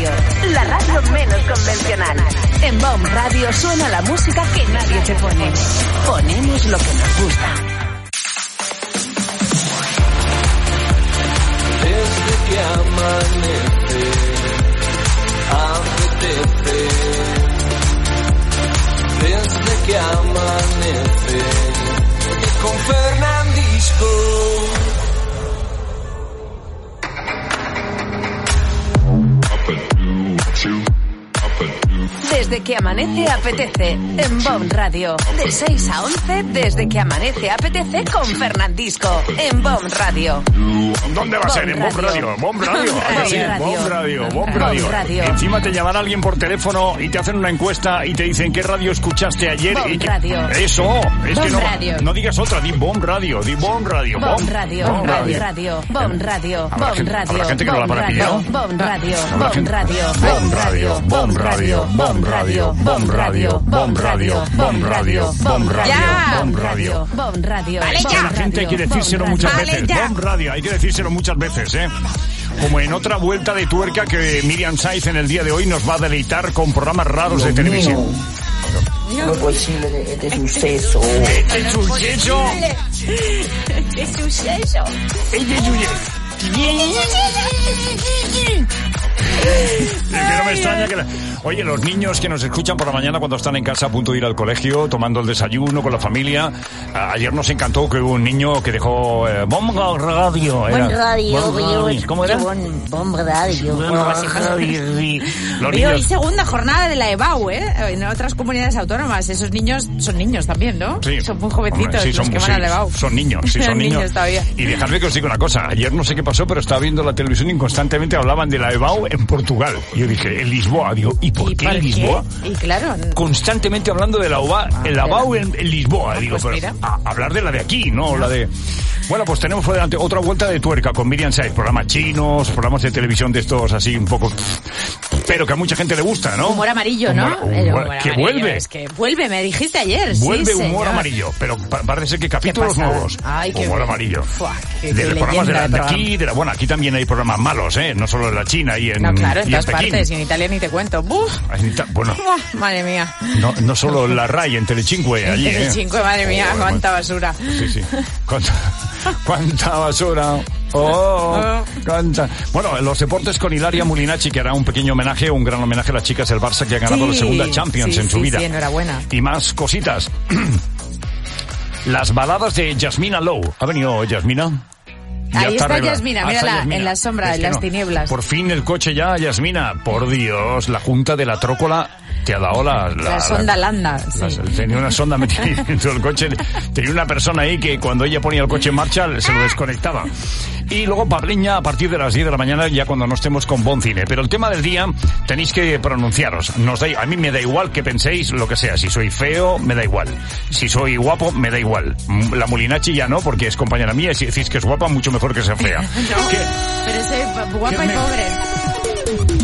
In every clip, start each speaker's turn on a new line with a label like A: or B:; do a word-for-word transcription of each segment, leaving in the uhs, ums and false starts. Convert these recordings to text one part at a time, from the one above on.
A: Radio, la radio menos convencional. En B O M Radio suena la música que nadie te pone. Ponemos lo que nos gusta.
B: Desde que amanece, apetece. Desde que amanece, con Fernandisco.
A: Desde que amanece apetece en B O M Radio. De seis a once, desde que amanece apetece con Fernandisco en B O M Radio.
C: ¿Dónde va a ser? En B O M Radio. B O M Radio. Sí, B O M Radio. B O M Radio.
A: Radio.
C: Encima te llamará alguien por teléfono y te hacen una encuesta y te dicen qué radio escuchaste ayer.
A: B O M
C: y que...
A: Radio.
C: Eso. Es
A: B O M
C: que no,
A: Radio.
C: no digas otra. Di B O M Radio. Di B O M Radio.
A: B O M Radio. B O M Radio. B O M Radio. B O M Radio.
C: Habrá gente que no la para pidiendo.
A: B O M Radio. B
C: Habrá
A: O M
C: gente-
A: Radio.
C: B O M Radio. B O M Radio. B O M Radio. B O M Radio. B O M Radio. B O M Radio. B O M Radio.
A: Ya.
C: B O M Radio.
A: B O M Radio.
D: Vale,
A: B O M
D: ya.
C: La gente hay que decírselo muchas
D: Vale,
C: veces.
D: ya.
C: B O M Radio, hay que decírselo muchas veces, ¿eh? Como en otra vuelta de tuerca que Miriam Saiz en el día de hoy nos va a deleitar con programas raros de televisión.
E: No es posible de este suceso.
C: Este suceso.
D: ¡Qué suceso!
C: Este suceso. Es que no me extraña que... La... Oye, los niños que nos escuchan por la mañana cuando están en casa a punto de ir al colegio, tomando el desayuno con la familia. A- ayer nos encantó que hubo un niño que dejó... Eh, Bomba Radio. Era.
E: Buen radio,
C: Bomba Radio. ¿Cómo era?
E: Buen, buen radio.
C: Bomba Radio, sí. Los
D: Y hoy
C: niños...
D: segunda jornada de la E B A U, ¿eh? En otras comunidades autónomas. Esos niños son niños también, ¿no?
C: Sí.
D: Son muy jovencitos
C: Hombre, sí,
D: los
C: son,
D: que van
C: sí,
D: a la E B A U.
C: son niños, sí, son niños.
D: niños todavía.
C: Y dejadme que os diga una cosa. Ayer no sé qué pasó, pero estaba viendo la televisión y constantemente hablaban de la E B A U en Portugal. Y yo dije, en Lisboa. Digo, ¿y por
D: ¿Y
C: qué
D: por
C: en
D: qué?
C: Lisboa?
D: Y claro...
C: Constantemente hablando de la U B A, el A B A U en, en Lisboa. Digo,
D: pues
C: pero
D: mira.
C: a, hablar de la de aquí, no la de... Bueno, pues tenemos por delante otra vuelta de tuerca con Miriam Saiz. Programas chinos, programas de televisión de estos así un poco... Pero que a mucha gente le gusta, ¿no?
D: Humor amarillo, ¿no?
C: Humor-
D: El
C: humor-
D: humor
C: que
D: amarillo,
C: vuelve.
D: Es que vuelve, me dijiste ayer.
C: Vuelve
D: sí,
C: humor
D: señor.
C: amarillo, pero pa- parece que capítulos
D: pasada.
C: nuevos.
D: Ay, qué
C: humor
D: bien.
C: amarillo.
D: Fua, qué-
C: de
D: qué
C: los programas de, la,
D: leyenda
C: de
D: de
C: aquí, de la, bueno, aquí también hay programas malos, ¿eh? No solo en la China y en,
D: No, claro, en
C: y
D: todas
C: Pekín.
D: partes. Y en Italia ni te cuento. ¡Buf!
C: Ahí está, Bueno,
D: Buah, madre mía.
C: no, no solo en la RAI, en Telecinque, allí, ¿eh?
D: Telecinque, madre mía,
C: Oh,
D: cuánta
C: bueno.
D: basura.
C: Sí, sí. ¿Cuánta, cuánta basura? Oh, cuánta. Bueno, los deportes con Hilaria Mulinacci, que hará un pequeño homenaje, un gran homenaje a las chicas del Barça que han ganado
D: Sí,
C: la segunda Champions
D: sí,
C: en su
D: sí,
C: vida.
D: sí, enhorabuena.
C: Y más cositas. Las baladas de Yasmina Lowe. ¿Ha venido Yasmina? Ya
D: Ahí está
C: arreglada.
D: Yasmina,
C: Ah,
D: mírala,
C: está Yasmina.
D: en la sombra,
C: Es
D: en
C: que
D: las
C: no.
D: tinieblas.
C: Por fin el coche ya, Yasmina. Por Dios, la Junta de la Trócola te ha dado la...
D: La sonda Landa, sí.
C: la- tenía una sonda metida dentro del coche. Tenía una persona ahí que cuando ella ponía el coche en marcha se lo desconectaba. Y luego Parliña a partir de las diez de la mañana, ya cuando no estemos con Bon Cine. Pero el tema del día tenéis que pronunciaros. Nos da, a mí me da igual que penséis lo que sea. Si soy feo, me da igual. Si soy guapo, me da igual. La Mulinacci ya no, porque es compañera mía. Y si decís que es guapa, mucho mejor que sea fea.
D: No,
C: ¿Qué?
D: pero ese guapa
C: ¿Qué
D: y
C: me-
D: pobre.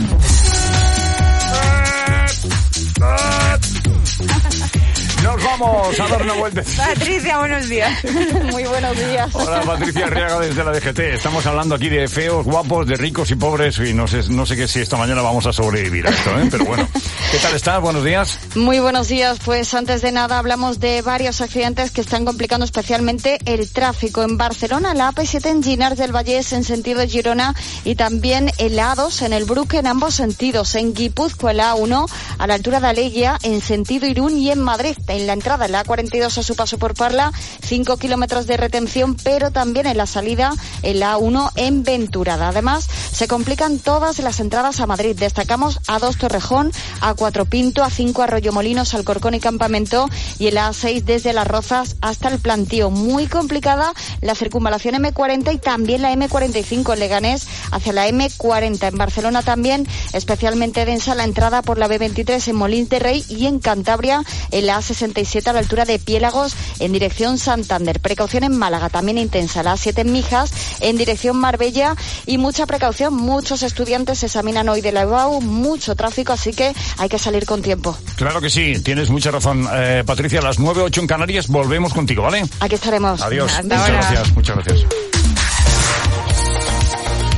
C: Nos vamos a dar una vuelta.
D: Patricia, buenos días.
E: Muy buenos días.
C: Hola, Patricia Arriaga desde la D G T. Estamos hablando aquí de feos, guapos, de ricos y pobres. Y no sé, no sé qué si esta mañana vamos a sobrevivir a esto, ¿eh? Pero bueno. ¿Qué tal estás? Buenos días.
F: Muy buenos días. Pues antes de nada hablamos de varios accidentes que están complicando especialmente el tráfico. En Barcelona, la A P siete en Llinars del Vallès en sentido Girona y también el A dos en el Bruc en ambos sentidos. En Guipúzcoa, el A uno a la altura de Alegia en sentido Irún y en Madrid. En la entrada, en la A cuarenta y dos a su paso por Parla, cinco kilómetros de retención, pero también en la salida, en la A uno en Venturada. Además, se complican todas las entradas a Madrid. Destacamos A dos Torrejón, A cuatro Pinto, A cinco Arroyomolinos, Alcorcón y Campamento y el A seis desde Las Rozas hasta el Plantío. Muy complicada la circunvalación eme cuarenta y también la eme cuarenta y cinco en Leganés hacia la eme cuarenta. En Barcelona también especialmente densa la entrada por la be veintitrés en Molins de Rey y en Cantabria en la A sesenta y siete a la altura de Piélagos en dirección Santander. Precaución en Málaga, también intensa la A siete en Mijas en dirección Marbella y mucha precaución. Muchos estudiantes se examinan hoy de la E B A U, mucho tráfico, así que hay que salir con tiempo.
C: Claro que sí, tienes mucha razón. Eh, Patricia, a las nueve ocho en Canarias volvemos contigo, ¿vale?
F: Aquí estaremos.
C: Adiós.
D: Hasta
C: Muchas
D: ahora.
C: gracias, muchas gracias.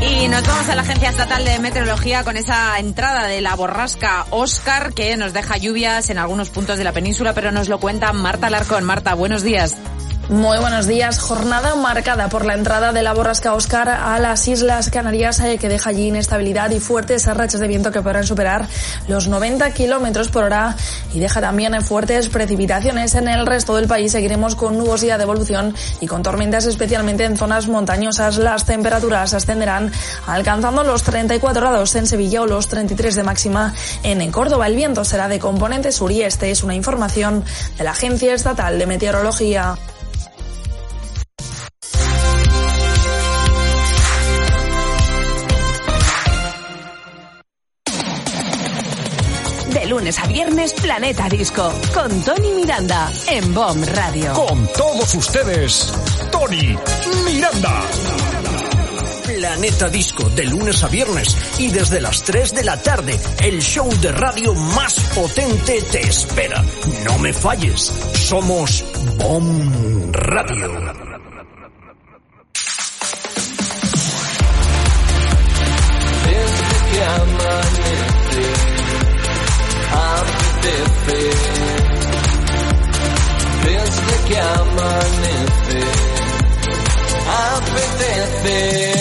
D: Y nos vamos a la Agencia Estatal de Meteorología con esa entrada de la borrasca Óscar que nos deja lluvias en algunos puntos de la península, pero nos lo cuenta Marta Alarcón. Marta, buenos días.
G: Muy buenos días. Jornada marcada por la entrada de la borrasca Óscar a las Islas Canarias, eh, que deja allí inestabilidad y fuertes rachas de viento que podrán superar los noventa kilómetros por hora y deja también eh, fuertes precipitaciones. En el resto del país seguiremos con nubosidad de evolución y con tormentas, especialmente en zonas montañosas. Las temperaturas ascenderán alcanzando los treinta y cuatro grados en Sevilla o los treinta y tres de máxima en Córdoba. El viento será de componente sur y este. Es una información de la Agencia Estatal de Meteorología.
A: De lunes a viernes, Planeta Disco, con Tony Miranda, en B O M Radio.
C: Con todos ustedes, Tony Miranda.
H: Planeta Disco, de lunes a viernes y desde las tres de la tarde, el show de radio más potente te espera. No me falles, somos B O M Radio.
B: Desde que amanece, apetece. Desde que amanece, apetece.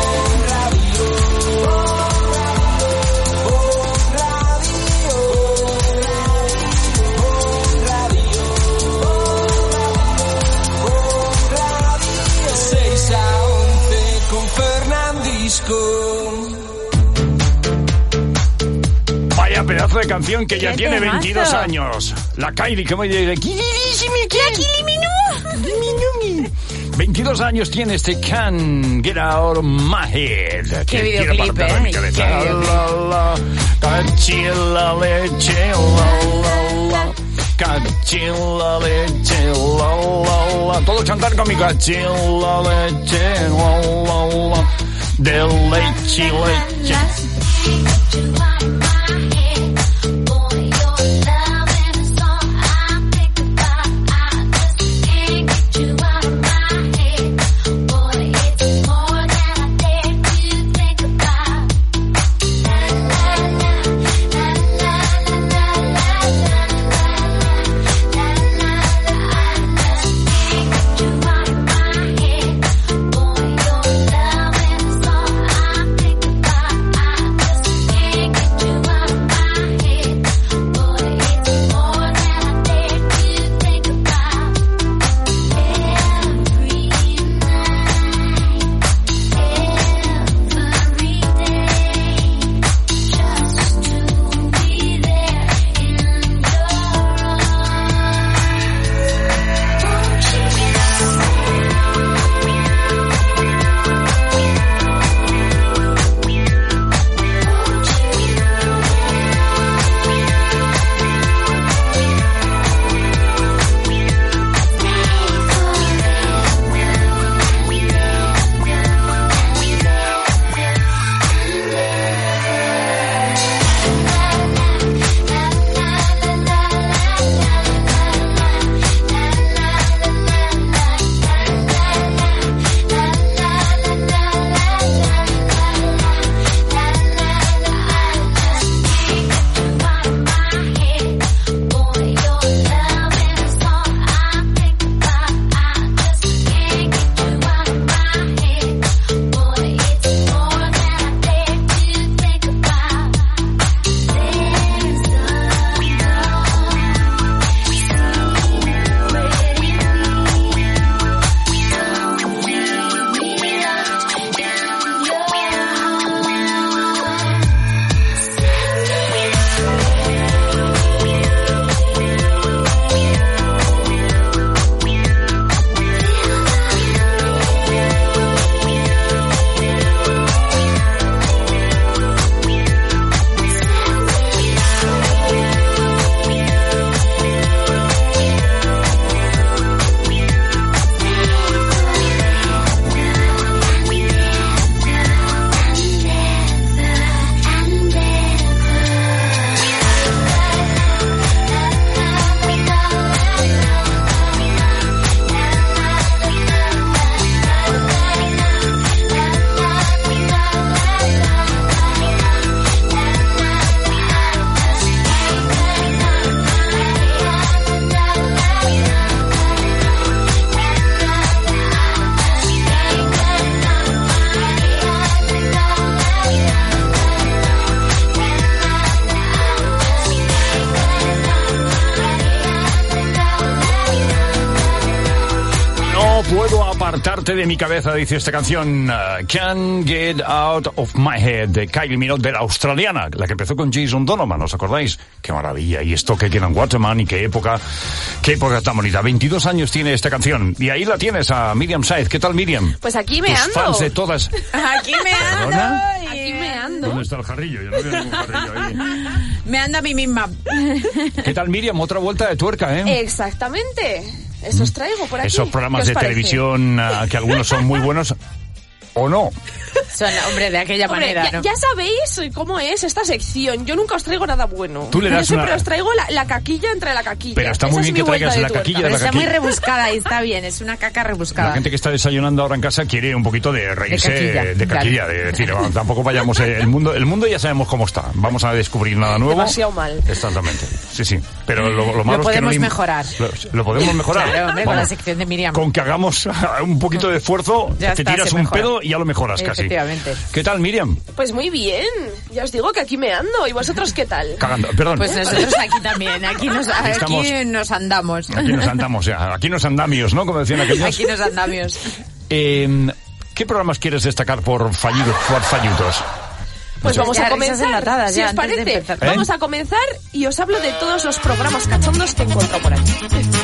C: Vaya pedazo de canción que ya
D: ¡Qué
C: tiene
D: temazo!
C: veintidós años. La Kylie, que me dice... veintidós años tiene este Can't Get Out of My Head.
D: Qué
C: que quiero
D: videoclip,
C: apartar de mi
D: ¿eh?
C: cabeza.
D: Qué videoclip.
C: La, la, cachila leche, la, la, la. Cachila leche, la, la, la. Todos cantar con mi cachila leche, la, la, la. De leche, leche. quitarte de mi cabeza, dice esta canción, uh, Can't Get Out of My Head, de Kylie Minogue, de la australiana, la que empezó con Jason Donovan, ¿os acordáis? Qué maravilla, y esto que queda en Waterman, y qué época, qué época tan bonita. veintidós años tiene esta canción, y ahí la tienes a Miriam Saez. ¿Qué tal, Miriam?
I: Pues aquí me
C: Tus
I: ando.
C: fans de todas.
D: Aquí me ando.
C: ¿Perdona?
D: Aquí me ando.
C: ¿Dónde está el jarrillo? Yo no veo ningún jarrillo ahí.
D: Me ando a mí misma.
C: ¿Qué tal, Miriam? Otra vuelta de tuerca, ¿eh?
I: Exactamente. Eso os traigo por aquí.
C: Esos programas
I: ¿Qué
C: de
I: os parece?
C: televisión uh, que algunos son muy buenos, ¿o no?
D: Son, hombre, de aquella
I: Hombre,
D: manera,
I: ya,
D: ¿no?
I: ya sabéis cómo es esta sección. Yo nunca os traigo nada bueno.
C: Tú le das
I: Siempre
C: una-
I: os traigo la, la caquilla entre la caquilla.
C: Pero está
I: Esa
C: muy
I: es
C: bien
I: mi
C: que traigas
I: vuelta de
C: la
I: tuerca.
C: caquilla de
D: Pero
C: la
D: está
C: caquilla.
D: muy rebuscada y está bien, es una caca rebuscada.
C: La gente que está desayunando ahora en casa quiere un poquito de reírse
D: De caquilla,
C: de caquilla,
D: claro.
C: de decir, bueno, tampoco vayamos, eh, el mundo el mundo ya sabemos cómo está, vamos a descubrir nada nuevo.
I: Demasiado mal.
C: Exactamente, sí, sí, pero lo, lo malo
D: Lo
C: es que no
D: podemos
C: le im-
D: mejorar.
C: Lo, lo podemos mejorar.
D: Claro, hombre, con
C: Vamos,
D: la sección de Miriam.
C: con que hagamos un poquito de esfuerzo,
D: Ya
C: te
D: está,
C: tiras
D: se
C: un
D: mejora.
C: pedo y ya lo mejoras casi.
D: Efectivamente.
C: ¿Qué tal, Miriam?
I: Pues muy bien. Ya os digo que aquí me ando. ¿Y vosotros qué tal?
C: Cagando, perdón.
D: Pues nosotros aquí también, aquí nos, aquí
C: Estamos-
D: nos andamos.
C: Aquí nos andamos ya, aquí nos andamios, ¿no? Como decían aquellos.
D: Aquí nos andamios.
C: Eh, ¿Qué programas quieres destacar por fallidos, por fallidos?
I: Pues vamos
D: Ya,
I: a
D: risas
I: comenzar.
D: enlatadas,
I: Si
D: ya,
I: os
D: antes de
I: parece,
D: empezar.
C: ¿Eh?
I: vamos a comenzar y os hablo de todos los programas cachondos que encuentro por aquí.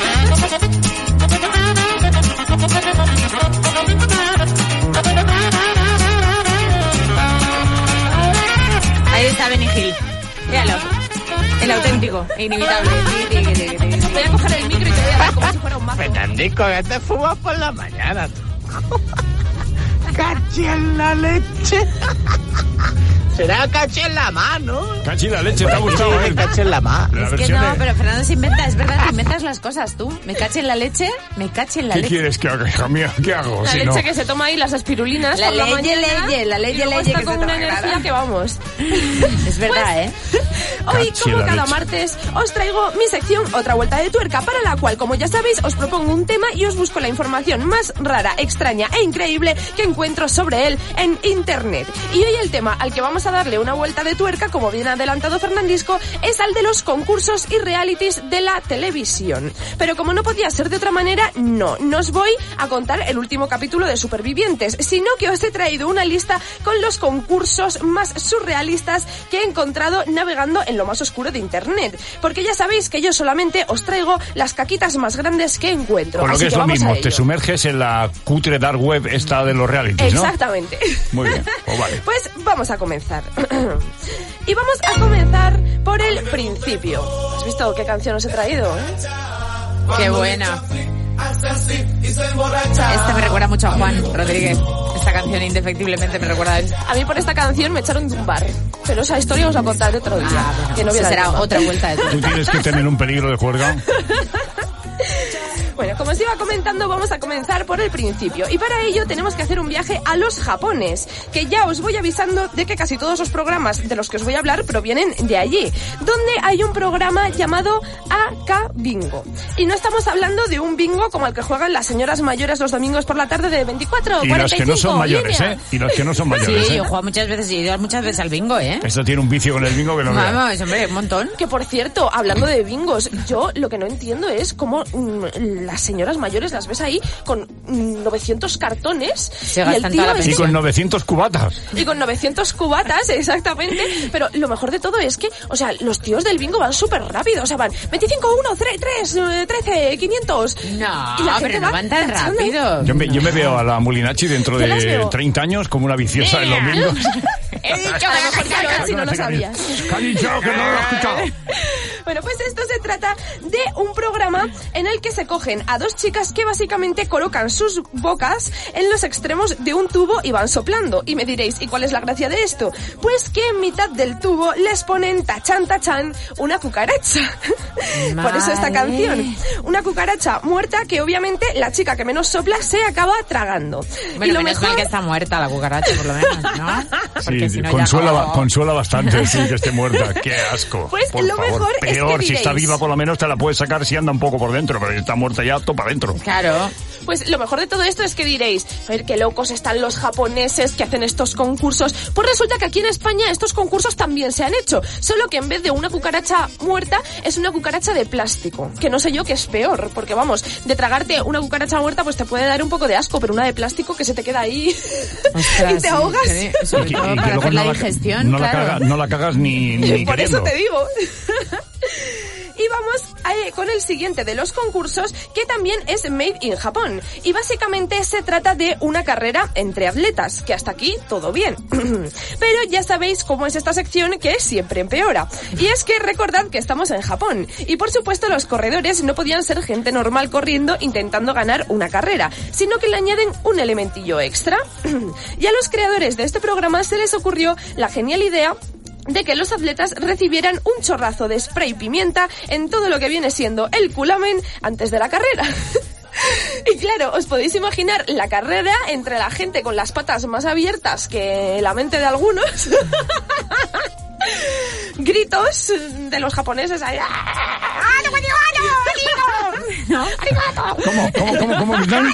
D: Ahí está Benny Hill. Míralo. El auténtico, e inevitable.
I: Voy a coger el micro y te voy a dar como si fuera un mazo.
J: Fernandico, que te fumas por la mañana. Cachi en la leche. Será cachi en la mano.
C: Cachi la leche, te ha gustado, ¿eh?
J: Cachi en la mano.
C: La
D: Es que
C: versión
D: no,
C: de-
D: pero Fernando se inventa, es verdad, te inventas las cosas tú. Me caché en la leche, me caché en la
C: ¿Qué
D: leche.
C: quieres que haga, hija mía? ¿Qué hago?
I: La
C: Si
I: leche
C: no-
I: que se toma ahí, las espirulinas
D: La
I: por la
D: leye,
I: mañana.
D: leye, la leye,
I: y luego
D: leye
I: está
D: que
I: con
D: se
I: una
D: toma,
I: energía
D: claro.
I: que vamos.
D: Es verdad, ¿eh?
I: Hoy,
C: Cachi
I: como
C: la
I: cada
C: leche.
I: martes, os traigo mi sección Otra Vuelta de Tuerca, para la cual, como ya sabéis, os propongo un tema y os busco la información más rara, extraña e increíble que encuentro sobre él en Internet. Y hoy el tema al que vamos a darle una vuelta de tuerca, como bien ha adelantado Fernandisco, es al de los concursos y realities de la televisión. Pero como no podía ser de otra manera, no, no os voy a contar el último capítulo de Supervivientes, sino que os he traído una lista con los concursos más surrealistas que he encontrado navegando en lo más oscuro de Internet. Porque ya sabéis que yo solamente os traigo las caquitas más grandes que encuentro.
C: Por lo
I: Así
C: que es lo
I: vamos a
C: mismo,
I: ello.
C: te sumerges en la cutre dark web esta de los realities, ¿no?
I: Exactamente.
C: Muy bien, pues vale.
I: Pues vamos a comenzar. Y vamos a comenzar por el principio. ¿Has visto qué canción os he traído? eh?
D: Qué buena. Este me recuerda mucho a Juan Rodríguez. Esta canción indefectiblemente me recuerda a él.
I: A mí por esta canción me echaron de un bar. Pero esa historia os la contaré otro día.
D: Ah, bueno,
I: que no
D: eso
I: viene al
D: será
I: tema.
D: otra vuelta de
C: Tú
D: tuerca.
C: tienes que tener un peligro de juerga.
I: Bueno, como os iba comentando, vamos a comenzar por el principio. Y para ello tenemos que hacer un viaje a los Japones, que ya os voy avisando de que casi todos los programas de los que os voy a hablar provienen de allí, donde hay un programa llamado A K Bingo. Y no estamos hablando de un bingo como el que juegan las señoras mayores los domingos por la tarde de veinticuatro,
C: Y
I: cuarenta
C: los
I: y
C: que no son
I: cinco,
C: mayores,
I: línea.
C: ¿eh? Y los que no son mayores,
D: Sí,
C: ¿eh?
D: yo he jugado muchas veces y he ido muchas veces al bingo, ¿eh?
C: Esto tiene un vicio con el bingo que no veas.
D: Vamos, hombre, un montón.
I: Que por cierto, hablando de bingos, yo lo que no entiendo es cómo mm, las señoras mayores las ves ahí con mm, novecientos cartones
D: Se
I: y el
D: gastan
I: tío
D: toda la
I: este-
C: Y con novecientos cubatas.
I: y con novecientos cubatas, exactamente. Pero lo mejor de todo es que, o sea, los tíos del bingo van súper rápido. O sea, van veinticinco, uno, tres, trece, quinientos.
D: No,
I: Y la gente
D: pero no
I: va
D: van tan
I: tachando.
D: rápido.
C: Yo me, yo me veo a la Mulinachi dentro
I: Yo las
C: de
I: veo.
C: treinta años como una viciosa en los bingos.
I: He dicho a lo mejor que lo es si no lo sabías.
C: ¿Qué ha dicho? Que no lo he escuchado.
I: Bueno, pues esto se trata de un programa en el que se cogen a dos chicas que básicamente colocan sus bocas en los extremos de un tubo y van soplando. Y me diréis, ¿y cuál es la gracia de esto? Pues que en mitad del tubo les ponen tachan tachan una cucaracha. Por eso esta
D: Vale.
I: canción. Una cucaracha muerta que obviamente la chica que menos sopla se acaba tragando.
D: Bueno,
I: y lo
D: menos
I: mejor...
D: mal que está muerta la cucaracha, por lo menos, ¿no? Porque
C: Sí,
D: si no ya
C: consuela,
D: como-
C: consuela bastante, sí, que esté muerta. Qué asco.
I: Pues
C: Por
I: lo
C: favor,
I: mejor es
C: peor,
I: que
C: si está
I: diréis.
C: viva por lo menos te la puedes sacar si anda un poco por dentro, pero si está muerta ya, todo para adentro.
D: Claro.
I: Pues lo mejor de todo esto es que diréis, a ver qué locos están los japoneses que hacen estos concursos. Pues resulta que aquí en España estos concursos también se han hecho, solo que en vez de una cucaracha muerta es una cucaracha de plástico, que no sé yo qué es peor, porque vamos, de tragarte una cucaracha muerta pues te puede dar un poco de asco, pero una de plástico que se te queda ahí
D: Ostras,
I: y te ahogas.
D: Sí, sobre
C: Y-
D: todo
C: y que
D: para
C: luego
D: hacer la
C: no
D: digestión,
C: no
D: claro.
C: La caga- no la cagas ni, ni
I: Por
C: queriendo.
I: eso te digo. Y vamos eh, con el siguiente de los concursos, que también es Made in Japón. Y básicamente se trata de una carrera entre atletas, que hasta aquí todo bien. Pero ya sabéis cómo es esta sección, que siempre empeora. Y es que recordad que estamos en Japón. Y por supuesto los corredores no podían ser gente normal corriendo intentando ganar una carrera, sino que le añaden un elementillo extra. Y a los creadores de este programa se les ocurrió la genial idea de que los atletas recibieran un chorrazo de spray pimienta en todo lo que viene siendo el culamen antes de la carrera. Y claro, os podéis imaginar la carrera entre la gente con las patas más abiertas que la mente de algunos. Gritos de los japoneses ahí.
D: ¿No?
C: ¿Cómo? ¿Cómo? ¿Cómo? ¿Cómo? ¿Gritan?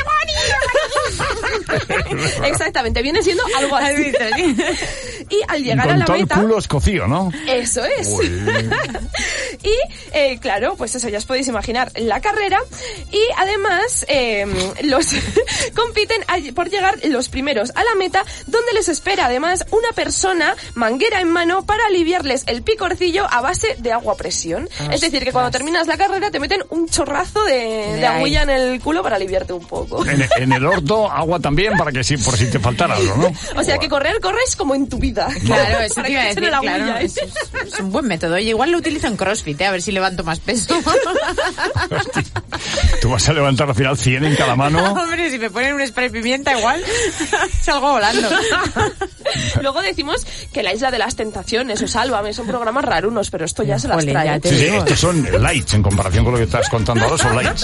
I: Exactamente, viene siendo algo así. Y al
C: Y
I: llegar a
C: con
I: la
C: todo
I: meta...
C: el culo escocido, ¿no?
I: Eso es.
C: Uy.
I: Y, eh, claro, pues eso ya os podéis imaginar la carrera. Y además, eh, los compiten a- por llegar los primeros a la meta, donde les espera además una persona, manguera en mano, para aliviarles el picorcillo a base de agua a presión.
D: Ostras.
I: Es decir, que cuando terminas la carrera te meten un chorrazo de, de,
D: De ahí.
I: agüilla en el culo para aliviarte un poco.
C: En, en el orto, agua también, para que sí, por si te faltara algo, ¿no?
I: O sea, que correr, corres como en tu vida.
D: Claro, eso
I: Para
D: te iba a
I: que te
D: decir,
I: echen el
D: claro.
I: agüilla, ¿eh?
D: Es, es- es un buen método. Oye, igual lo utilizo en CrossFit, ¿eh? A ver si levanto más peso.
C: Hostia. Tú vas a levantar al final cien en cada mano.
D: Hombre, si me ponen un spray pimienta igual salgo volando.
I: Luego decimos que la Isla de las Tentaciones o Sálvame son programas rarunos, pero esto ya se las
D: Jolín,
I: trae.
D: ya te
C: Sí, sí,
D: digo.
C: estos son lights en comparación con lo que estás contando ahora, son lights.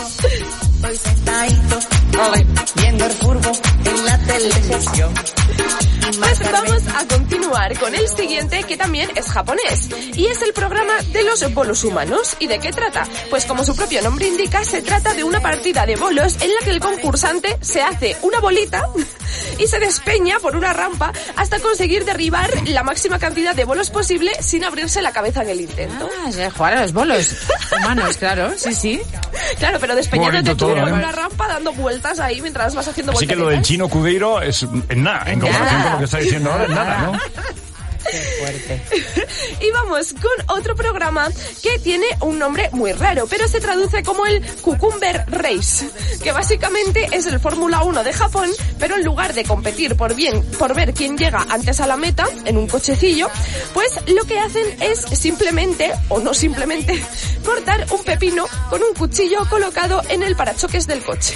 E: Viendo el furbo en la televisión.
I: Pues vamos a continuar con el siguiente, que también es japonés, y es el programa de los bolos humanos. ¿Y de qué trata? Pues como su propio nombre indica, se trata de una partida de bolos en la que el concursante se hace una bolita y se despeña por una rampa hasta conseguir derribar la máxima cantidad de bolos posible sin abrirse la cabeza en el intento.
D: Ah, se jugar a los bolos humanos, claro, sí, sí.
I: Claro, pero despeñándote
C: Bonito
I: tú
C: todo,
I: por
C: ¿eh?
I: una rampa dando vueltas ahí mientras vas haciendo
C: Así que lo del
I: volteretas.
C: chino Cudeiro es en nada, en
D: En
C: comparación
D: nada.
C: con lo que está diciendo ahora, en nada, ¿no?
D: Qué fuerte.
I: Y vamos con otro programa que tiene un nombre muy raro, pero se traduce como el Cucumber Race, que básicamente es el Fórmula uno de Japón, pero en lugar de competir por bien, por ver quién llega antes a la meta en un cochecillo, pues lo que hacen es simplemente, o no simplemente, cortar un pepino con un cuchillo colocado en el parachoques del coche.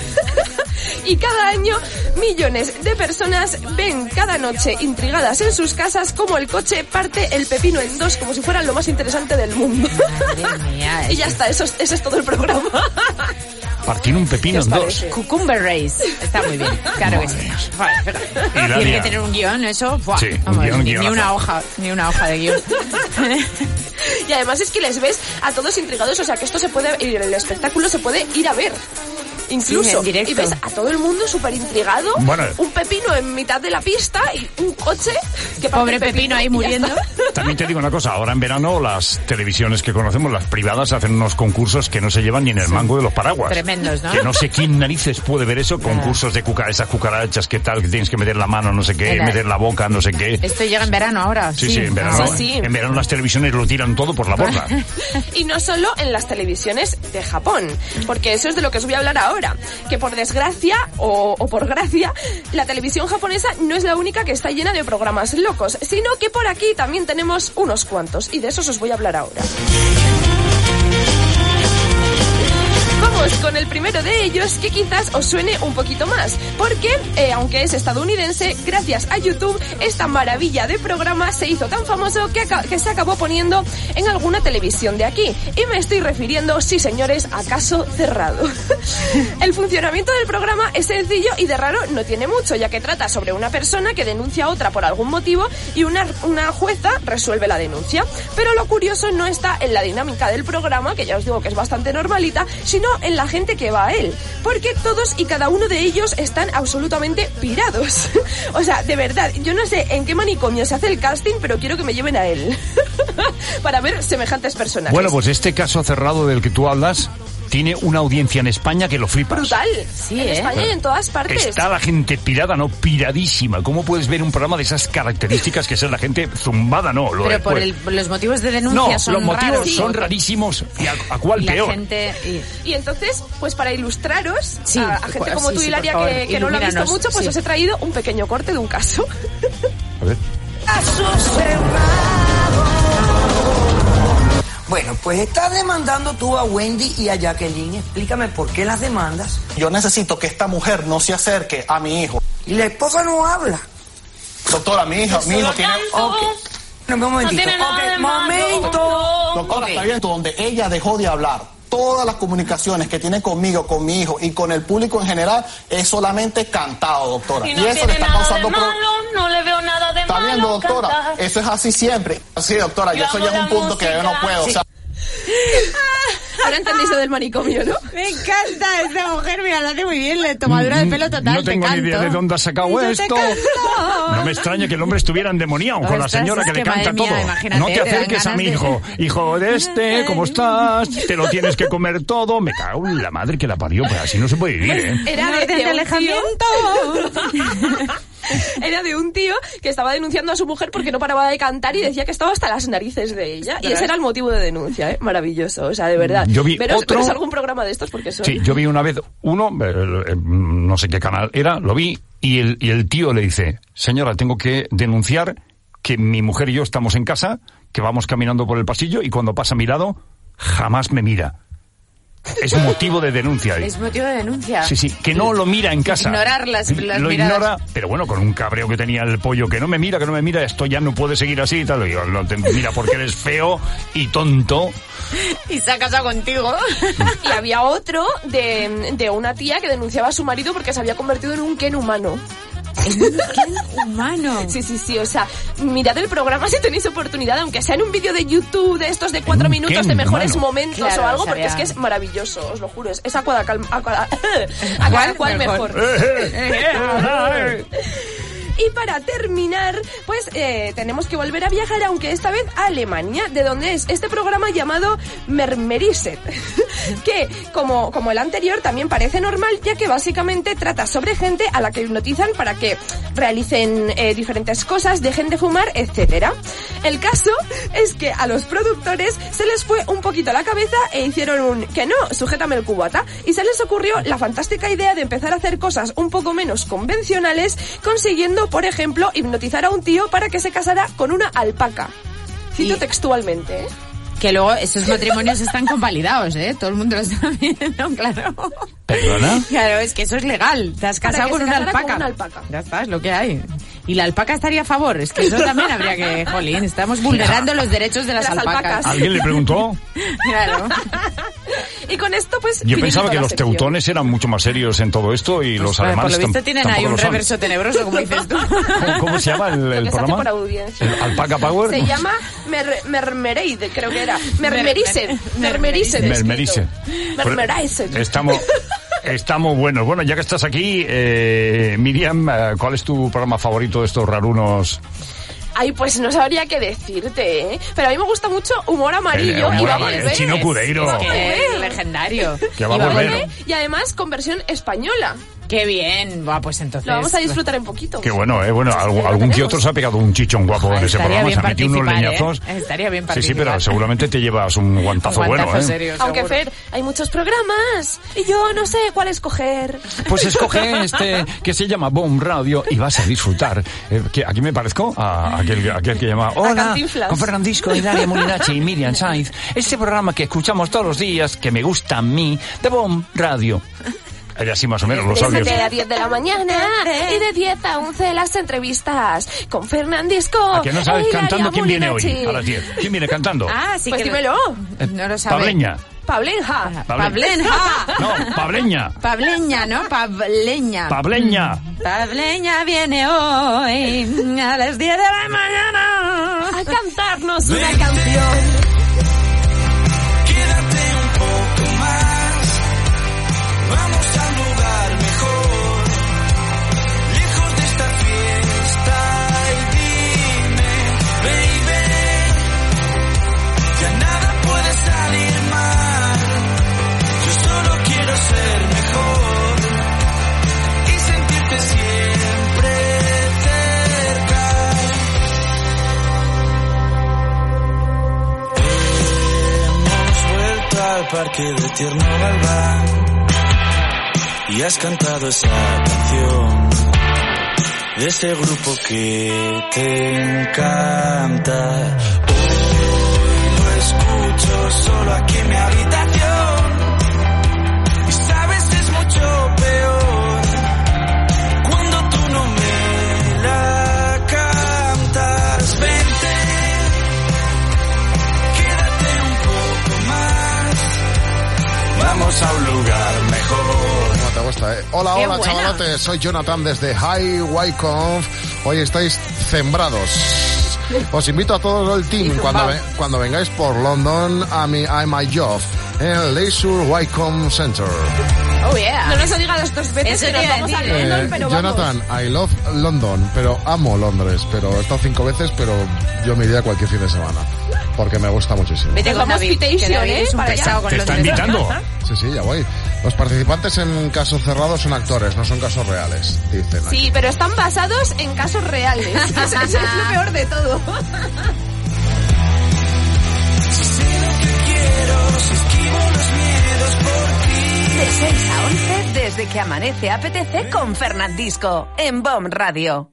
I: Y cada año millones de personas ven cada noche intrigadas en sus casas como el coche parte el pepino en dos como si fuera lo más interesante del mundo.
D: Madre mía.
I: Y ya está, eso es, ese es todo el programa.
C: Partir un pepino en dos.
D: Cucumber Race. Está muy bien. Claro que sí. Vale, fíjate.
C: Hilaria.
D: Tiene que tener un guión, eso. Buah,
C: Sí, un
D: vamos,
C: guión,
D: ni, ni
C: guionazo.
D: una hoja, ni una hoja de guión.
I: Y además es que les ves a todos intrigados, o sea que esto se puede, el espectáculo se puede ir a ver. Incluso,
D: Sí, en directo.
I: y ves a todo el mundo súper intrigado,
C: Bueno.
I: un pepino en mitad de la pista y un coche que parte
D: Pobre
I: el
D: pepino ahí
I: y ya
D: muriendo.
I: está.
C: También te digo una cosa, ahora en verano las televisiones que conocemos, las privadas, hacen unos concursos que no se llevan ni en el mango de los paraguas.
D: Tremendos, ¿no?
C: Que no sé quién narices puede ver eso, concursos de cuca, esas cucarachas, que tal, que tienes que meter la mano, no sé qué,
D: Venga.
C: meter la boca, no sé qué.
D: Esto llega en verano ahora.
C: Sí, sí, en verano,
I: Sí, sí.
C: en verano las televisiones lo tiran todo por la borda.
I: Y no solo en las televisiones de Japón, porque eso es de lo que os voy a hablar ahora. Que por desgracia, o, o por gracia, la televisión japonesa no es la única que está llena de programas locos, sino que por aquí también tenemos unos cuantos, y de esos os voy a hablar ahora. Vamos con el primero de ellos, que quizás os suene un poquito más, porque eh, aunque es estadounidense, gracias a YouTube esta maravilla de programa se hizo tan famoso que, que se acabó poniendo en alguna televisión de aquí. Y me estoy refiriendo, sí señores, a Caso Cerrado. El funcionamiento del programa es sencillo y de raro no tiene mucho, ya que trata sobre una persona que denuncia a otra por algún motivo y una, una jueza resuelve la denuncia. Pero lo curioso no está en la dinámica del programa, que ya os digo que es bastante normalita, sino en la gente que va a él, porque todos y cada uno de ellos están absolutamente pirados. O sea, de verdad, yo no sé en qué manicomio se hace el casting, pero quiero que me lleven a él para ver semejantes personajes.
C: Bueno, pues este Caso Cerrado del que tú hablas tiene una audiencia en España que lo flipas.
I: Brutal. Sí, en ¿eh? España y en todas partes.
C: Está la gente pirada, no, piradísima. ¿Cómo puedes ver un programa de esas características que es la gente zumbada? No. Lo
D: Pero por,
C: pues,
D: el, por los motivos de denuncia
C: no,
D: son
C: los motivos
D: raros.
C: son rarísimos. ¿Y a, a cuál
D: y la
C: peor?
D: Gente, y...
I: y entonces, pues para ilustraros
D: sí,
I: a, a gente como
D: sí,
I: tú,
D: sí,
I: Hilaria, que, que no lo ha visto mucho, pues sí. Os he traído un pequeño corte de un caso.
C: A ver.
K: Caso Cerrado. Bueno, pues estás demandando tú a Wendy y a Jacqueline. Explícame por qué las demandas.
L: Yo necesito que esta mujer no se acerque a mi hijo.
K: ¿Y la esposa no habla?
L: Doctora, mi hijo, mi hijo tiene...
K: Okay. No, un momentito.
L: No tiene nada
K: okay,
L: de malo.
K: momento.
L: Doctora,
K: okay.
L: está bien, donde ella dejó de hablar. Todas las comunicaciones que tiene conmigo, con mi hijo y con el público en general es solamente cantado, doctora.
M: Y, no
L: y eso le está causando
M: problemas. No le veo nada de
L: está
M: malo.
L: Está viendo, doctora.
M: Cantar.
L: Eso es así siempre. Sí, doctora, yo eso ya es un punto música. que yo no puedo. Sí. O sea,
I: ahora entendéis lo del manicomio, ¿no?
D: Me encanta esta mujer, mira, lo hace muy bien, la tomadura de pelo total.
C: No tengo ni idea de dónde ha sacado esto. No me extraña que el hombre estuviera endemoniado con la señora que, que le canta mía, todo. No te acerques a mi hijo. De... Hijo de este, ¿cómo estás? Te lo tienes que comer todo. Me cago en la madre que la parió, pero así no se puede vivir, ¿eh?
I: Era de, de, de alejamiento. Era de un tío que estaba denunciando a su mujer porque no paraba de cantar y decía que estaba hasta las narices de ella. Y ese era el motivo de denuncia, ¿eh? Maravilloso, o sea, de verdad.
C: Yo vi
I: pero,
C: otro...
I: pero es algún programa de estos porque son...
C: Sí, yo vi una vez uno, eh, no sé qué canal era, lo vi, y el, y el tío le dice, señora, tengo que denunciar que mi mujer y yo estamos en casa, que vamos caminando por el pasillo y cuando pasa a mi lado, jamás me mira. Es motivo de denuncia.
D: Es motivo de denuncia.
C: Sí, sí, que no lo mira en casa.
D: Ignorar las, las
C: Lo
D: miradas.
C: ignora, pero bueno, con un cabreo que tenía el pollo, que no me mira, que no me mira, esto ya no puede seguir así y tal. Y yo, no te mira porque eres feo y tonto.
D: Y se ha casado contigo.
I: Y había otro de, de una tía que denunciaba a su marido porque se había convertido en un Ken humano.
D: ¿En un Ken humano?
I: Sí, sí, sí, o sea, mirad el programa si tenéis oportunidad, aunque sea en un vídeo de YouTube de estos de cuatro minutos Ken de mejores humano. momentos claro, o algo, porque es que es maravilloso, os lo juro, es, es a cada, cal, a cada, a cada cual mejor. mejor. Y para terminar, pues eh, tenemos que volver a viajar, aunque esta vez a Alemania, de donde es este programa llamado Mermeriset, que como, como el anterior también parece normal, ya que básicamente trata sobre gente a la que hipnotizan para que realicen eh, diferentes cosas, dejen de fumar, etcétera. El caso es que a los productores se les fue un poquito la cabeza e hicieron un que no, sujétame el cubata, y se les ocurrió la fantástica idea de empezar a hacer cosas un poco menos convencionales, consiguiendo, por ejemplo, hipnotizar a un tío para que se casara con una alpaca. Cito y... textualmente, ¿eh?
D: Que luego esos matrimonios están convalidados, ¿eh? Todo el mundo lo está viendo, claro.
C: ¿Perdona?
D: Claro, es que eso es legal. Te has casado con una, alpaca.
I: con una alpaca.
D: Ya está, es lo que hay. Y la alpaca estaría a favor. Es que eso también habría que... Jolín, estamos vulnerando los derechos de las, las alpacas. alpacas.
C: ¿Alguien le preguntó?
D: Claro.
I: Y con esto, pues...
C: Yo pensaba que los sección. teutones eran mucho más serios en todo esto y pues, los alemanes...
D: Por lo visto tienen ahí un reverso tenebroso, como dices tú.
C: ¿Cómo, cómo se llama el, el programa?
I: Por audiencia.
C: ¿El Alpaca Power?
I: Se llama Mer, Mermereid, creo que era. Mermeriset. Mermeriset.
C: Mermeriset.
I: Mermeriset.
C: Estamos... Estamos buenos. Bueno, ya que estás aquí, eh, Miriam, ¿cuál es tu programa favorito de estos rarunos?
I: Ay, pues no sabría qué decirte, ¿eh? Pero a mí me gusta mucho Humor Amarillo.
C: El, el,
I: y va a
C: volver. El Chino Cudeiro.
D: Es que es legendario.
C: Que va a volver.
I: Y además con versión española.
D: Qué bien. Va, pues entonces...
I: Lo vamos a disfrutar un poquito.
C: Qué bueno, ¿eh? Bueno, algún, algún que otro se ha pegado un chichón guapo en ese programa. Se ha metido unos leñazos.
D: ¿eh? Estaría bien
C: participar. Sí, sí, pero seguramente te llevas un guantazo, un guantazo bueno,
D: serio,
C: ¿eh?
I: Aunque, Fer, hay muchos programas y yo no sé cuál escoger.
C: Pues escoge este que se llama Bomb Radio y vas a disfrutar. Eh, que aquí me parezco a aquel, aquel que llama Hola, con Fernandisco, Hilaria Molinache y Miriam Sainz. Este programa que escuchamos todos los días, que me gusta a mí, de Bomb Radio. Hay así más o menos los audios.
I: De a diez de la mañana y de diez a once las entrevistas con Fernandisco.
C: ¿A que no sabes cantando quién viene hoy a las diez? ¿Quién viene cantando?
I: Ah, sí, pues que dímelo.
C: Eh, no lo sabes. Pableña.
I: Pablenja.
C: Pablenja. No, Pableña.
D: Pableña, ¿no? Pableña.
C: Pableña.
D: Pableña viene hoy a las diez de la mañana
I: a cantarnos una canción.
B: Quédate un poco más. Vamos a un lugar mejor, lejos de esta fiesta. Y dime, baby, ya nada puede salir mal. Yo solo quiero ser mejor y sentirte siempre cerca. Hemos vuelto al parque de Tierno Galván y has cantado esa canción de ese grupo que te encanta. Hoy lo escucho solo aquí en mi habitación y sabes es mucho peor cuando tú no me la cantas. Vente, quédate un poco más, vamos a un lugar mejor.
N: Te gusta, ¿eh? Hola,
D: Qué
N: hola,
D: buena.
N: chavalotes, soy Jonathan desde High Wycombe. Hoy estáis sembrados. Os invito a todo el team cuando, ve, cuando vengáis por London a mi I My Job en el Leisure Wycombe Center.
I: Oh yeah. No nos lo digas dos veces. Eso que nos vamos a London,
N: Eh,
I: pero
N: Jonathan,
I: vamos.
N: I love London, pero amo Londres, pero he estado cinco veces, pero yo me iría cualquier fin de semana, porque me gusta muchísimo.
D: Vete con
I: Vamos
D: David, que
I: Pitation,
D: David
I: ¿eh?
D: es un
I: Para
D: pesado
I: allá.
D: con
C: ¿Te
D: los
C: está
D: dedos.
C: invitando?
N: Sí, sí, ya voy. Los participantes en casos cerrados son actores, no son casos reales, dicen. aquí.
I: Sí, pero están basados en casos reales. Eso, eso es lo peor de todo.
A: De seis a once, desde que amanece A P T C con Fernandisco, en Bomb Radio.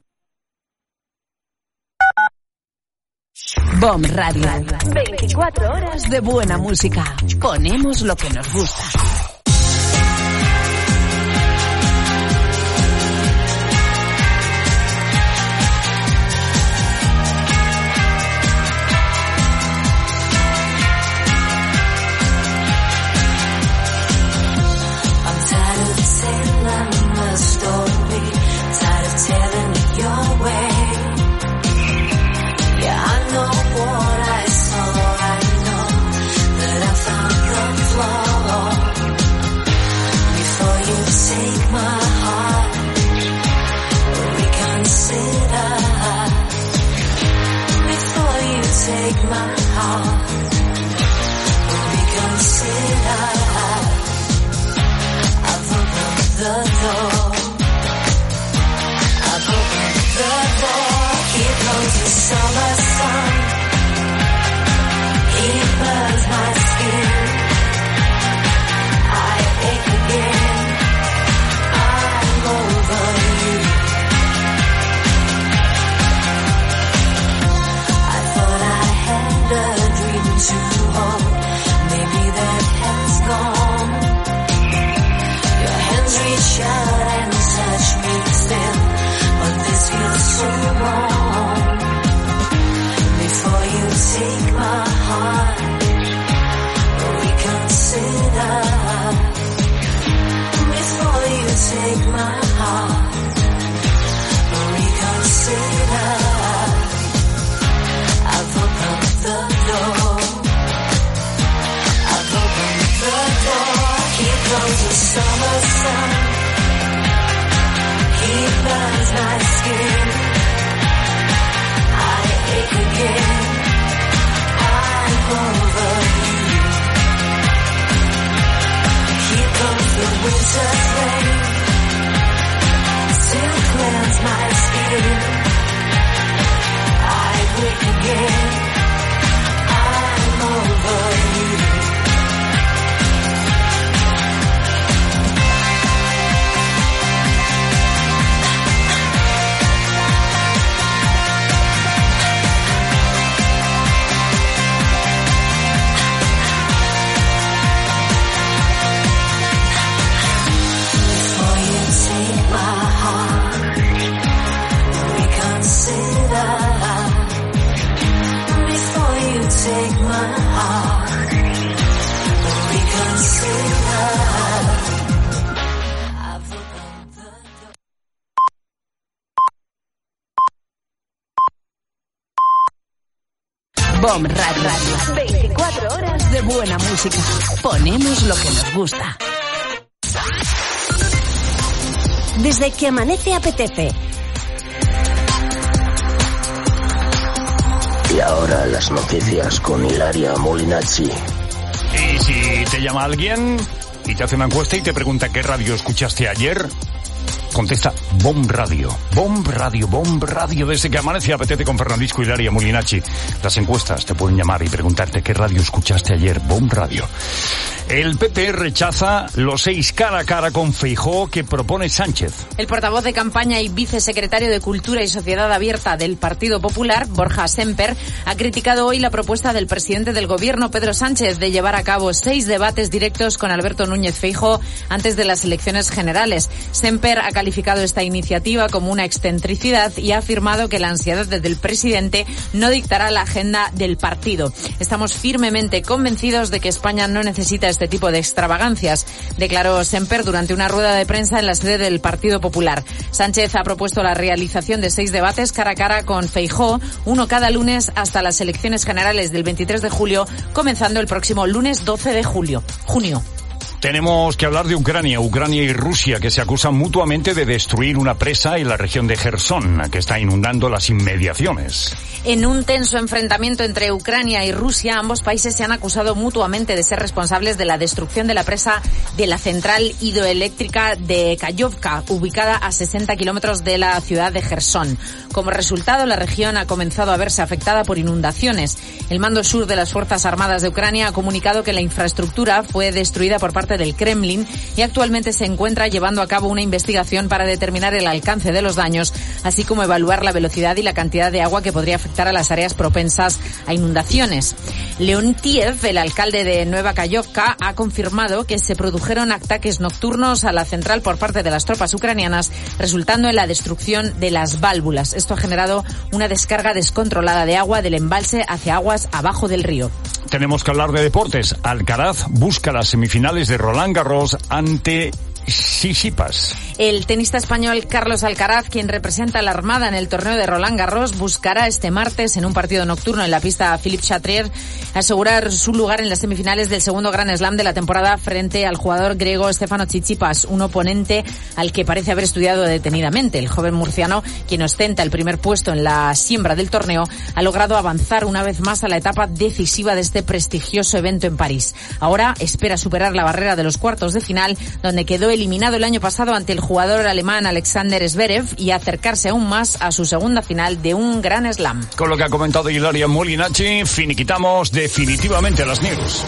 A: Bomb Radio. veinticuatro horas de buena música. Ponemos lo que nos gusta.
O: Take my heart, reconsider. I've opened the door. I've opened the door. Here comes the summer sun. He burns my skin. I ache again. I'm over you. A dream to hold, maybe that has gone. Your hands reach out and touch me still, but this feels so wrong. Before you take my heart, reconsider. Before you take my heart, reconsider. I've opened the door. I've opened the door. Here comes the summer sun. He burns my skin. I ache again. I'm over you. Here comes the winter rain. my skin. I break again. I'm over you. Take my heart, reconsider.
A: Bomb Radio. veinticuatro horas de buena música. Ponemos lo que nos gusta. Desde que amanece apetece.
P: Y ahora las noticias con Ilaria Molinazzi.
C: Y si te llama alguien y te hace una encuesta y te pregunta qué radio escuchaste ayer, contesta Bomb Radio. Bomb Radio, Bomb Radio. Desde que amanece apetece con Fernandisco y Ilaria Molinazzi. Las encuestas te pueden llamar y preguntarte qué radio escuchaste ayer. Bomb Radio. El P P rechaza los seis cara a cara con Feijóo que propone Sánchez.
D: El portavoz de campaña y vicesecretario de Cultura y Sociedad Abierta del Partido Popular, Borja Sémper, ha criticado hoy la propuesta del presidente del Gobierno, Pedro Sánchez, de llevar a cabo seis debates directos con Alberto Núñez Feijóo antes de las elecciones generales. Sémper ha calificado esta iniciativa como una excentricidad y ha afirmado que la ansiedad del presidente no dictará la agenda del partido. Estamos firmemente convencidos de que España no necesita este tipo de extravagancias, declaró Sémper durante una rueda de prensa en la sede del Partido Popular. Sánchez ha propuesto la realización de seis debates cara a cara con Feijóo, uno cada lunes hasta las elecciones generales del veintitrés de julio, comenzando el próximo lunes doce de julio. Junio.
C: Tenemos que hablar de Ucrania, Ucrania y Rusia, que se acusan mutuamente de destruir una presa en la región de Jersón, que está inundando las inmediaciones.
D: En un tenso enfrentamiento entre Ucrania y Rusia, ambos países se han acusado mutuamente de ser responsables de la destrucción de la presa de la central hidroeléctrica de Kayovka, ubicada a sesenta kilómetros de la ciudad de Jersón. Como resultado, la región ha comenzado a verse afectada por inundaciones. El mando sur de las Fuerzas Armadas de Ucrania ha comunicado que la infraestructura fue destruida por parte del Kremlin y actualmente se encuentra llevando a cabo una investigación para determinar el alcance de los daños, así como evaluar la velocidad y la cantidad de agua que podría afectar a las áreas propensas a inundaciones. Leontiev, el alcalde de Nueva Kayovka, ha confirmado que se produjeron ataques nocturnos a la central por parte de las tropas ucranianas, resultando en la destrucción de las válvulas. Esto ha generado una descarga descontrolada de agua del embalse hacia aguas abajo del río.
C: Tenemos que hablar de deportes. Alcaraz busca las semifinales de Roland Garros ante Tsitsipas.
D: El tenista español Carlos Alcaraz, quien representa a la Armada en el torneo de Roland Garros, buscará este martes en un partido nocturno en la pista Philippe Chatrier asegurar su lugar en las semifinales del segundo Grand Slam de la temporada frente al jugador griego Stefanos Tsitsipas, un oponente al que parece haber estudiado detenidamente. El joven murciano, quien ostenta el primer puesto en la siembra del torneo, ha logrado avanzar una vez más a la etapa decisiva de este prestigioso evento en París. Ahora espera superar la barrera de los cuartos de final, donde quedó eliminado el año pasado ante el jugador alemán Alexander Zverev, y acercarse aún más a su segunda final de un Grand Slam.
C: Con lo que ha comentado Ilaria Molinazzi, finiquitamos definitivamente las news.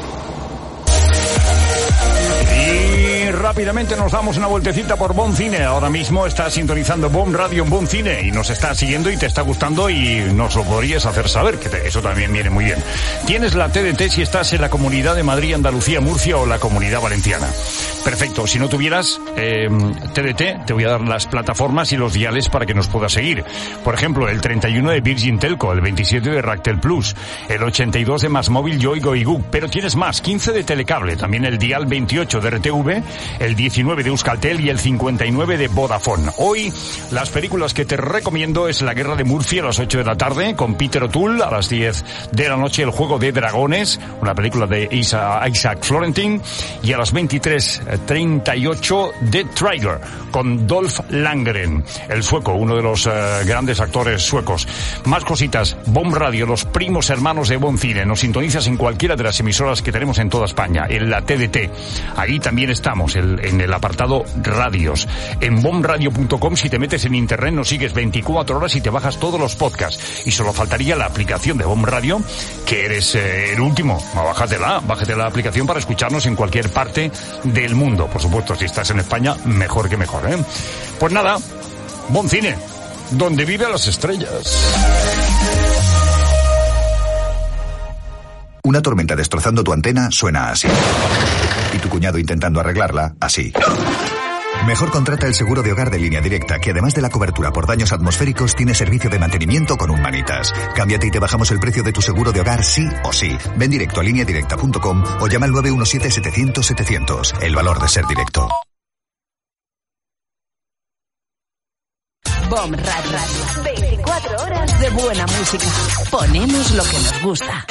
C: Y rápidamente nos damos una vueltecita por Bon Cine. Ahora mismo está sintonizando Bon Radio en Bon Cine y nos está siguiendo y te está gustando y nos lo podrías hacer saber, que te, eso también viene muy bien. Tienes la T D T si estás en la Comunidad de Madrid, Andalucía, Murcia o la Comunidad Valenciana. Perfecto, si no tuvieras eh, T D T, te voy a dar las plataformas y los diales para que nos puedas seguir. Por ejemplo, el treinta y uno de Virgin Telco, el veintisiete de Ractel Plus, el ochenta y dos de Masmóvil, Yoigo y Gug, pero tienes más, quince de Telecable, también el dial veintiocho de R T V, el diecinueve de Euskaltel y el cincuenta y nueve de Vodafone. Hoy, las películas que te recomiendo es La Guerra de Murphy a las ocho de la tarde, con Peter O'Toole, a las diez de la noche El Juego de Dragones, una película de Isaac Florentin, y a las veintitrés treinta y ocho The Trigger, con Dolph Lundgren, el sueco, uno de los uh, grandes actores suecos. Más cositas, Bomb Radio, los primos hermanos de Bon Cine. Nos sintonizas en cualquiera de las emisoras que tenemos en toda España, en la T D T. Ahí también estamos, en el, en el apartado radios. En bomradio punto com, si te metes en internet, nos sigues veinticuatro horas y te bajas todos los podcasts. Y solo faltaría la aplicación de Bomb Radio, que eres eh, el último. Bájatela, bájate la aplicación para escucharnos en cualquier parte del mundo. Por supuesto, si estás en España, mejor que mejor, ¿eh? Pues nada, Bon Cine, donde viven las estrellas.
Q: Una tormenta destrozando tu antena suena así. Y tu cuñado intentando arreglarla, así. Mejor contrata el seguro de hogar de Línea Directa, que además de la cobertura por daños atmosféricos, tiene servicio de mantenimiento con un manitas. Cámbiate y te bajamos el precio de tu seguro de hogar sí o sí. Ven directo a línea directa punto com o llama al nueve uno siete, setecientos, setecientos. El valor de ser directo.
A: Bomb Radio. veinticuatro horas de buena música. Ponemos lo que nos gusta.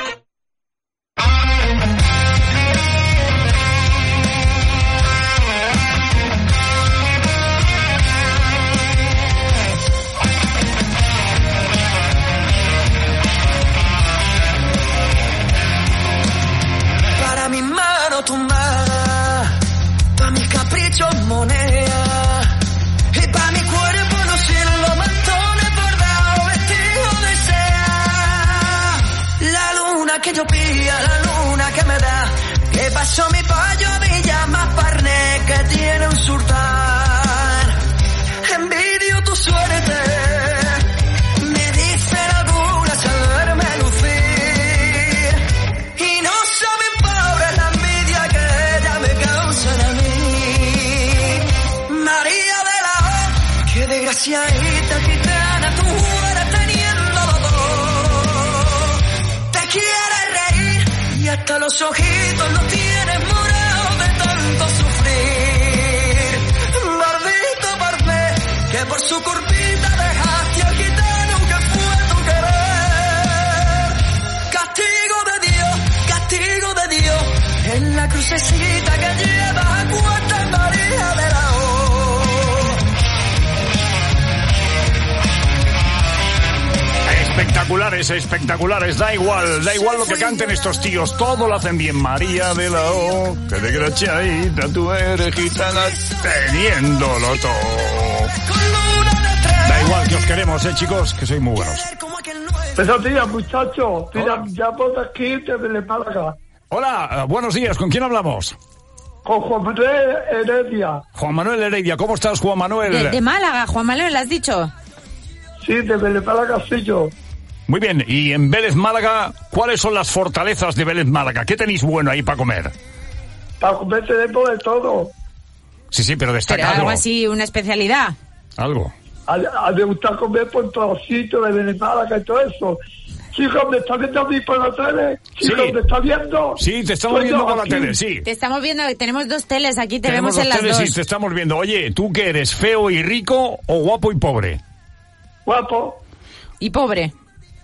E: Para mi mano tumbada, para mis caprichos moneda, y para mi cuerpo lucir los mantones bordados, vestido de seda. La luna que yo pilla, la luna que me da, que pasó mi payo a Villa más parné que tiene un sultán. Envidio tu suerte, me dicen algunas saberme lucir, y no saben pobre la envidia que ella me causa a mí. María de la O, qué desgraciadita gitana, tú eres teniéndolo todo. Te quieres reír y hasta los ojitos los tienes morados de tanto sufrir. Maldito parfé, que por su culpita dejaste al gitano que fue tu querer. Castigo de Dios, castigo de Dios, en la crucecita que llevas a cuesta María de la O.
C: Espectaculares, espectaculares, da igual, da igual lo que canten estos tíos, todo lo hacen bien. María de la O, que de graciadita tú eres gitana, teniéndolo todo. Da igual, que os queremos, eh chicos, que sois muy buenos.
J: Buenos días, muchachos. Mira, llamo de aquí, desde Málaga.
C: Hola, buenos días, ¿con quién hablamos?
J: Con Juan Manuel Heredia.
C: Juan Manuel Heredia, ¿cómo estás, Juan Manuel?
D: De, de Málaga, Juan Manuel, ¿has dicho?
J: Sí, desde Málaga soy yo.
C: Muy bien, y en Vélez Málaga, ¿cuáles son las fortalezas de Vélez Málaga? ¿Qué tenéis bueno ahí para comer?
J: Para comer tenemos de todo.
C: Sí, sí, pero destaca
D: Pero
C: algo.
D: algo así, una especialidad.
C: Algo.
J: A, a me gusta comer por todos los sitios de Vélez Málaga y todo eso. Chicos, ¿me estás viendo a mí por la tele? Chicos,
C: Sí.
J: ¿me estás viendo?
C: Sí, te estamos
J: Pues
C: viendo
J: yo
C: por la
J: aquí.
C: tele, sí.
D: Te estamos viendo, tenemos dos teles aquí, te
C: Tenemos
D: vemos en
C: dos
D: las
C: teles
D: dos.
C: y te estamos viendo. Oye, ¿tú qué eres, feo y rico o guapo y pobre?
J: Guapo.
D: Y pobre.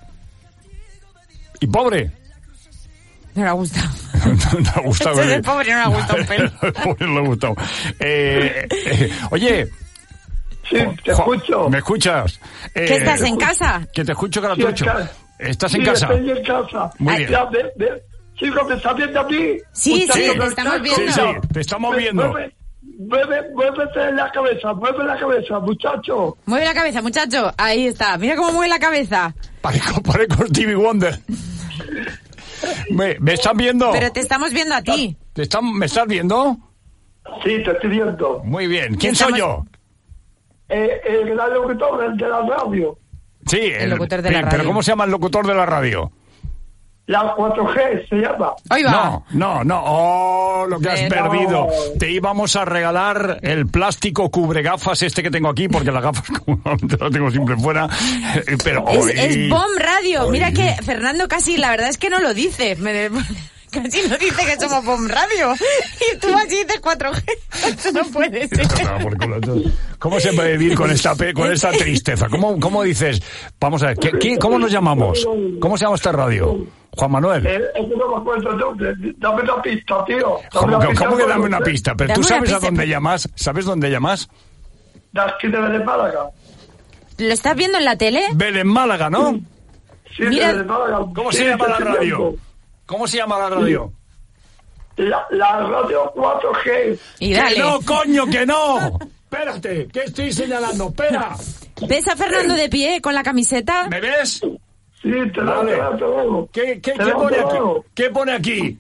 C: ¿Y pobre?
D: No le ha gustado.
C: No le ha gustado.
D: Ese de pobre no le ha gustado un pelo.
C: Pobre no le ha gustado. Eh, eh, oye...
J: Sí, te escucho.
C: ¿Me escuchas? Eh,
D: ¿Qué estás en casa?
C: Que te escucho,
J: Sí, en
C: Caratucho.
J: casa.
C: ¿Estás
J: Sí,
C: en casa?
J: estoy en casa.
C: Muy
J: Ay,
C: bien.
J: ya, ve- ve- Chicos, ¿me estás viendo a mí?
D: Sí,
J: Muchachos,
D: sí, te
J: ¿me
D: estamos
J: estás
D: viendo.
C: Sí,
J: viendo?
C: sí, te estamos
J: Mue-
C: viendo.
J: Mueve, mueve, muévete la cabeza, mueve la cabeza, muchacho.
D: Mueve la cabeza, muchacho. Ahí está. Mira cómo mueve la cabeza.
C: Parezco, parezco Stevie Wonder. ¿Me, ¿Me están viendo?
D: Pero te estamos viendo a ti.
C: ¿Te están, ¿Me estás viendo?
J: Sí, te estoy viendo.
C: Muy bien. ¿Quién
D: Estamos-
C: soy yo?
J: Eh, el gran locutor, el de la radio.
C: Sí, el,
D: locutor de la
C: pero
D: radio.
C: ¿cómo se llama el locutor de la radio?
J: La cuatro G se llama.
D: Ahí va.
C: No, no, no. Oh, lo que has
D: Eh,
C: perdido.
J: no.
C: Te íbamos a regalar el plástico cubregafas este que tengo aquí, porque las gafas como normalmente las tengo siempre fuera. Eh, Pero
D: Es,
C: hoy...
D: es Bomb Radio.
C: hoy-
D: Mira que Fernando casi, la verdad es que no lo dice. Me- casi no dice que somos Bomb Radio. Y tú así dices cuatro G. Eso no puede ser.
C: Ah, por culo, entonces, ¿cómo se puede vivir con esta pe- con esta tristeza? ¿Cómo, cómo dices? Vamos a ver, ¿qué, qué- ¿cómo nos llamamos? ¿Cómo se llama esta radio? Juan Manuel.
J: Eh, es que no me acuerdo el nombre. Dame una pista, tío. Dame
C: ¿Cómo,
J: una
C: que-
J: pista,
C: cómo que
J: por
C: dame una
J: usted.
C: pista? ¿Pero
D: Dame
C: tú
D: una
C: sabes a
D: pista,
C: dónde
D: pero-
C: llamas? ¿Sabes dónde llamas?
J: De aquí de Vélez Málaga.
D: ¿Lo estás viendo en la tele?
C: Belén Málaga, ¿no?
J: Sí,
D: Mira,
J: de Vélez Málaga.
C: ¿Cómo
J: Sí,
C: se llama
J: te
C: la
J: estoy
C: radio?
J: viendo.
C: ¿Cómo se llama la radio?
J: La, la radio cuatro G.
D: Y dale.
C: ¡Que no, coño, que no! Espérate, ¿qué estoy señalando? Espera.
D: ¿Ves a Fernando de pie con la camiseta?
C: ¿Me ves?
J: Sí, te lo
C: Vale.
J: veo.
C: ¿Qué, qué,
J: Te
C: qué
J: veo,
C: pone
J: te
C: aquí?
J: veo.
C: ¿Qué pone aquí?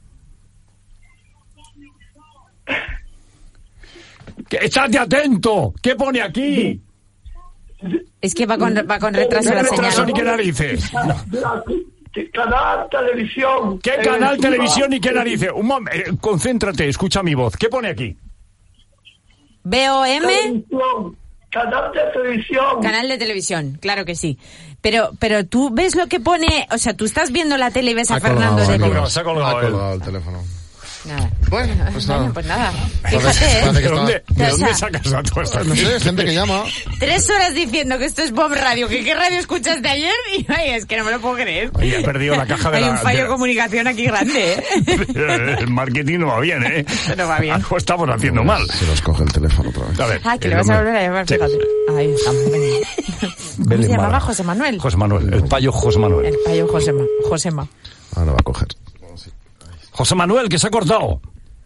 C: Que- ¡Estate atento! ¿Qué pone aquí?
D: Es que va con, va con retraso
C: ¿Qué
D: la
C: retraso
D: señal.
C: ni qué narices?
J: La- ¿Qué canal televisión?
C: ¿Qué
J: Eh,
C: canal
J: sí,
C: televisión y qué narices? Un mom- eh, concéntrate, escucha mi voz. ¿Qué pone aquí?
D: B O M.
J: Televisión. Canal de televisión.
D: Canal de televisión, claro que sí. Pero, pero tú ves lo que pone, o sea, tú estás viendo la tele y ves a
N: Ha
D: Fernando
N: colgado,
D: de
N: ha
D: pie.
N: colgado,
C: Se ha colgado
N: ha
C: él.
N: colgado el teléfono.
D: Nada.
N: Bueno, pues
D: Bueno,
N: nada.
D: pues nada.
N: Parece-
D: Fíjate, ¿eh?
N: parece que
C: ¿De dónde,
N: está-
C: de
D: O
C: dónde
D: sea,
C: sacas a toda esta
N: No sé, gente que llama.
D: Tres horas diciendo que esto es Bomb Radio, que qué radio escuchaste ayer y ay, es que no me lo puedo creer.
C: Oye, he perdido la caja de
D: Hay
C: la...
D: un fallo
C: de-
D: de comunicación aquí grande, ¿eh?
C: El marketing no va bien, ¿eh?
D: No va bien.
C: Algo estamos haciendo mal.
N: Se nos coge el teléfono otra vez.
C: A ver.
D: Ah, que
C: el
D: le vas a
C: hombre-
D: volver a llamar,
C: Sí.
D: fíjate. Ahí estamos, venga. ¿Cómo
C: Belén
D: se llamaba?
C: Mara.
D: José Manuel.
C: José Manuel, el payo José Manuel.
D: El payo Josema. Josema.
N: Ahora va a coger.
C: José Manuel, que se ha cortado.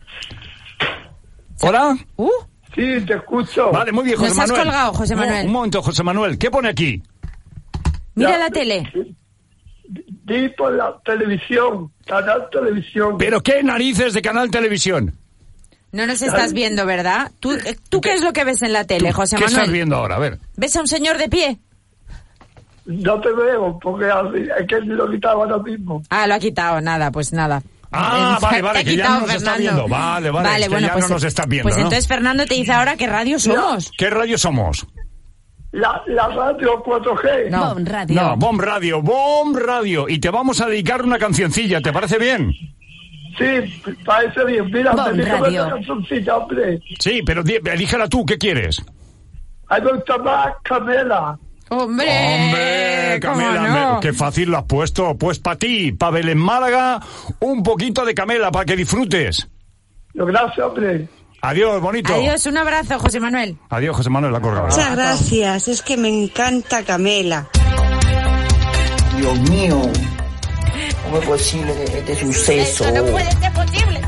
C: ¿Hola?
D: Uh,
J: Sí, te escucho.
C: Vale, muy bien, José
D: Nos has
C: Manuel.
D: colgado, José
C: No,
D: Manuel.
C: un momento, José Manuel. ¿Qué pone aquí?
D: mira
J: Ya.
D: la tele.
J: Di por la televisión. Canal televisión.
C: ¿Pero qué narices de Canal Televisión?
D: No nos estás viendo, ¿verdad? ¿Tú, eh, ¿tú qué es lo que ves en la tele, José
C: ¿Qué
D: Manuel?
C: estás viendo ahora? A ver.
D: ¿Ves a un señor de pie?
J: No te veo, porque así, es que lo quitaba ahora mismo.
D: Ah, lo ha quitado, nada, pues nada.
C: Ah,
D: Eh,
C: vale,
D: te
C: vale,
D: ha
C: que ya
D: quitado
C: no nos está
D: Fernando.
C: viendo. Vale, vale, es que ya no nos está viendo,
D: Pues
C: ¿no?
D: entonces Fernando te dice ahora qué radio somos.
C: ¿Qué radio somos?
J: La, la radio cuatro G.
D: No.
A: Bomb Radio.
C: No, Bomb Radio, Bomb Radio. Y te vamos a dedicar una cancioncilla, ¿te parece bien?
J: Sí, parece bien. Mira,
A: Bomb
J: me dijo
A: Radio.
J: una cancioncita, hombre.
C: Sí, pero di- elígela tú, ¿qué quieres?
J: A mí me gusta más Camela.
D: ¡Hombre!
C: Hombre,
D: ¿cómo
C: Camela,
D: no?
C: me- qué fácil lo has puesto. Pues para ti, para Belén Málaga, un poquito de Camela para que disfrutes.
J: Gracias, hombre.
C: Adiós, bonito.
D: Adiós, un abrazo, José Manuel.
C: Adiós, José Manuel, la colgado.
R: Muchas gracias, es que me encanta Camela.
K: Dios mío, ¿cómo es posible que este suceso?
D: Eso no puede ser posible.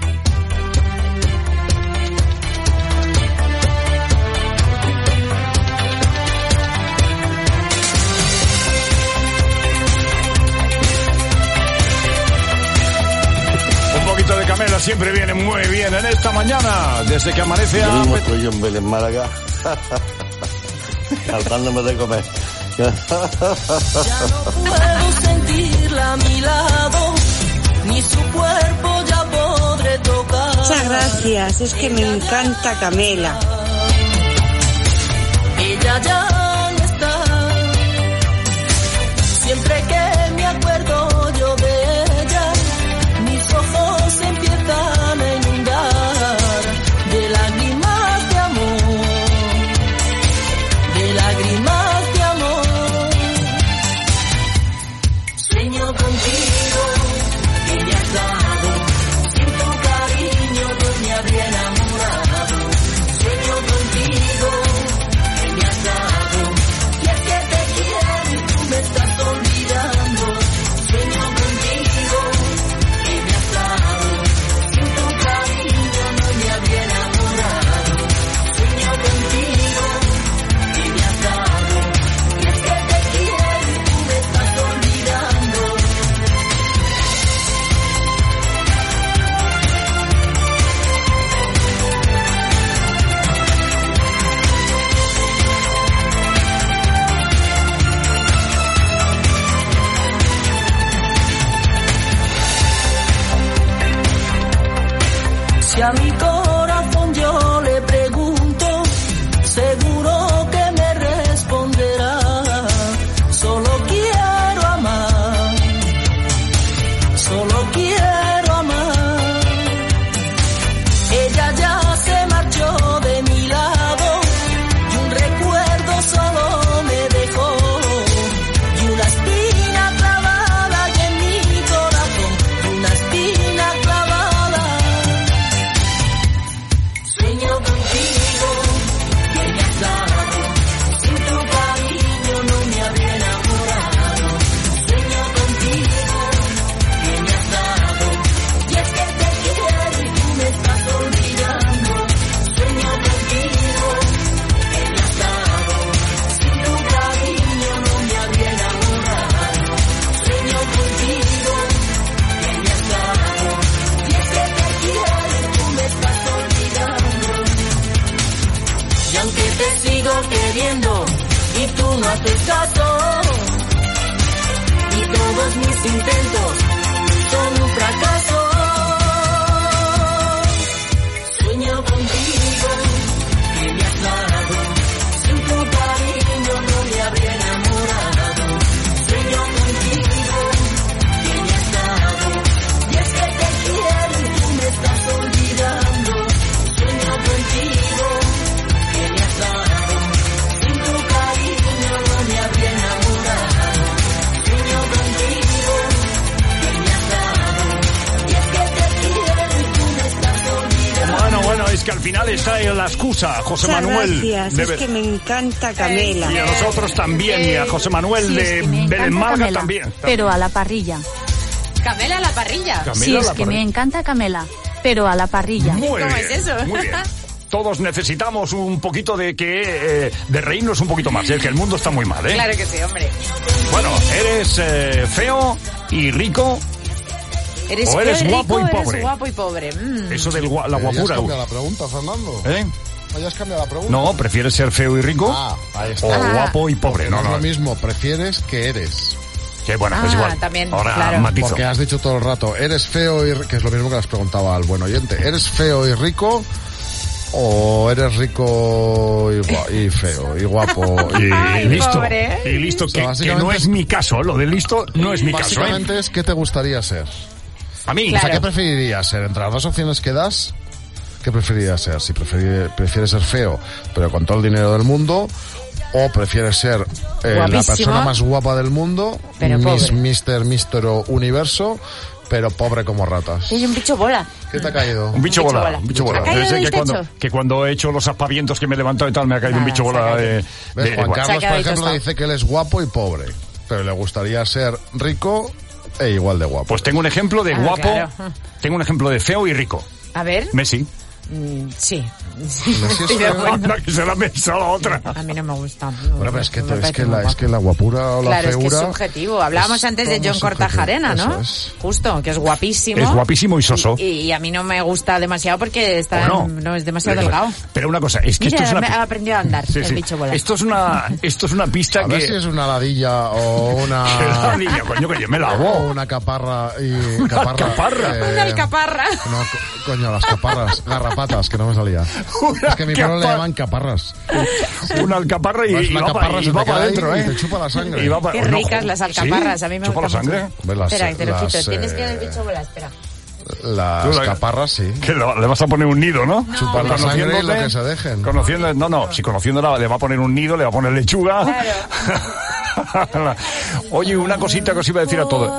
C: Un poquito de Camela siempre viene muy bien en esta mañana, desde que amanece
S: Yo
C: a...
S: mismo estoy yo en Belén Málaga, hartándome de comer.
O: Ya no puedo sentirla a mi lado, ni su cuerpo ya podré tocar.
R: Muchas gracias, es que me encanta Camela.
O: Ella ya no está. Siempre que me acuerdo yo de ella, mis ojos se empiezan a inundar de lágrimas de amor, de lágrimas de amor. Sueño contigo y me has dado, siento un cariño no me habría enamorado. Sueño contigo y me has dado, y es que te quiero y tú me estás olvidando. Sueño contigo y me has dado, siento un cariño no me habría enamorado. Sueño contigo y me has dado, y es que te quiero y tú me estás olvidando. Si a mi corazón yo le pregunto, seguro que me responderá. Solo quiero amar, solo quiero amar. Ella ya se marchó de mi lado y un recuerdo solo me dejó. Y una espina clavada y en mi corazón, y una espina clavada. no haces caso. Y todos mis intentos son un fracaso. Sueño contigo, que me has dado. Sin tu cariño no me habría enamorado. Sueño contigo, que me has dado. Y es que te quiero y tú me estás olvidando. Sueño contigo, que me has dado. Sin tu cariño no me habría enamorado. Sueño contigo, que me has dado. Y es que te quiero y tú me estás olvidando.
C: Bueno, bueno, es que al final está la excusa, José
R: Muchas
C: Manuel.
R: gracias,
C: de
R: es
C: Be-
R: que me encanta Camela.
C: Y a nosotros también, y a José Manuel
D: Sí,
C: de
D: es que me encanta
C: Benelmálaga
D: Camela,
C: también.
D: pero a la parrilla. Camela a la parrilla.
C: Camela
D: sí,
C: a
D: es
C: la
D: que
C: parrilla.
D: me encanta Camela, pero a la parrilla.
C: Muy
D: ¿Cómo
C: bien,
D: es eso?
C: muy bien. Todos necesitamos un poquito de que eh, de reírnos un poquito más, ¿eh? Que el mundo está muy mal, ¿eh?
D: Claro que sí, hombre.
C: Bueno, eres eh, feo y rico.
D: Eres
C: O
D: feo
C: eres
D: y
C: guapo
D: rico,
C: y pobre.
D: Eres guapo y pobre. Mm.
C: Eso de la
N: Eh, ya has
C: guapura.
N: cambiado la pregunta, Fernando.
C: ¿Eh?
N: ¿Ya has cambiado la pregunta?
C: No, ¿prefieres ser feo y rico?
N: Ah, ahí está.
C: O
N: Ah.
C: guapo y pobre.
N: Porque
C: No,
N: no es
C: no.
N: lo mismo, prefieres que eres.
C: Que bueno, pues
D: Ah,
C: igual.
D: también,
C: Ahora
D: claro.
C: matizo.
N: Porque has dicho todo el rato, eres feo y... que es lo mismo que les preguntaba al buen oyente. ¿Eres feo y rico o eres rico y, gua- y feo y guapo y,
C: Y listo.
D: pobre.
C: Y listo,
N: O sea,
C: que, que
N: básicamente
C: no es mi caso. Lo de listo no es mi caso, ¿eh?
N: Básicamente es ¿qué te gustaría ser?
C: A mí.
N: O sea,
D: Claro.
N: ¿qué preferirías ser? Entre las dos opciones que das, ¿qué preferirías ser? Si prefieres, prefieres ser feo, pero con todo el dinero del mundo, o prefieres ser eh, la
D: Guapísimo.
N: persona más guapa del mundo,
D: Pero
N: Miss,
D: pobre.
N: Mister, Mister Universo, pero pobre como ratas.
D: Hay un bicho bola.
N: ¿Qué te ha caído?
C: Un bicho
D: bicho
C: bola,
D: bola.
C: un bicho bola.
D: ¿Ha caído
C: Desde
D: del
C: que cuando,
D: techo?
C: que cuando he hecho los aspavientos que me he levantado y tal, me ha caído un
D: Nada,
C: bicho
D: se ha
C: bola
D: caído.
C: de...
N: ¿Ves?
C: de-
N: Juan
C: bueno.
N: Carlos,
D: Se ha
N: por
D: quedado
N: ejemplo,
D: tostado.
N: dice que él es guapo y pobre, pero le gustaría ser rico e igual de guapo.
C: Pues tengo un ejemplo de
D: Ah,
C: guapo,
D: claro.
C: tengo un ejemplo de feo y rico.
D: A ver.
C: Messi.
D: Mm, sí.
N: Messi es
D: Estoy de
N: feo.
D: acuerdo.
C: Anda, que se la mesa la otra.
D: A mí no me gusta.
N: Bueno, pero es que,
D: Me
N: es,
D: parece
N: que
D: muy
N: la, es
D: guapo.
N: que la guapura o la
D: Claro, es
N: feura...
D: que es subjetivo. Hablábamos
N: es
D: antes de
N: todo
D: John
N: subjetivo.
D: Cortajarena, ¿no?
N: Eso es.
D: Justo, que es guapísimo.
C: Es guapísimo y soso.
D: Y, y a mí no me gusta demasiado porque está,
C: ¿O no?
D: no es demasiado
C: Pero-
D: delgado.
C: Pero una cosa, es que
D: Mira,
C: esto es una...
D: me ha aprendido a andar
C: Sí,
D: el
C: sí.
D: bicho bola.
C: Esto es una, esto es una pista
N: A ver
C: que...
N: si es una ladilla o una...
C: Que la niña, coño, que yo me
N: o
C: lavo.
N: una caparra y... Caparra,
C: caparra.
N: eh,
D: Una alcaparra.
N: No, co- coño, las caparras, garrapatas, que no me salía.
C: Una
N: Es que a mi pueblo le
C: capa-
N: llaman caparras.
C: Una alcaparra y,
N: Vas,
C: y
N: la
C: va
N: caparra
C: para
N: se te
C: para
N: cae
C: adentro,
N: y
C: ¿eh?
N: te chupa la sangre.
C: Y va pa-
D: Qué
C: no,
D: ricas las alcaparras,
C: ¿sí?
D: a mí me
C: ¿Chupa la
D: gustan mucho.
C: sangre?
N: Ve las-
D: Espera, que te lo
N: las,
D: quito. Tienes que ir
N: eh,
D: al bicho bola, espera.
N: Las
C: Tú la-
N: caparras, sí.
C: Que lo- le vas a poner un nido, ¿no?
N: Chupar la sangre y lo
C: Conociéndote,
N: que se dejen.
C: Conociendo, no, no, si conociéndola le va a poner un nido, le va a poner lechuga. Oye, una cosita que os iba a decir a todos.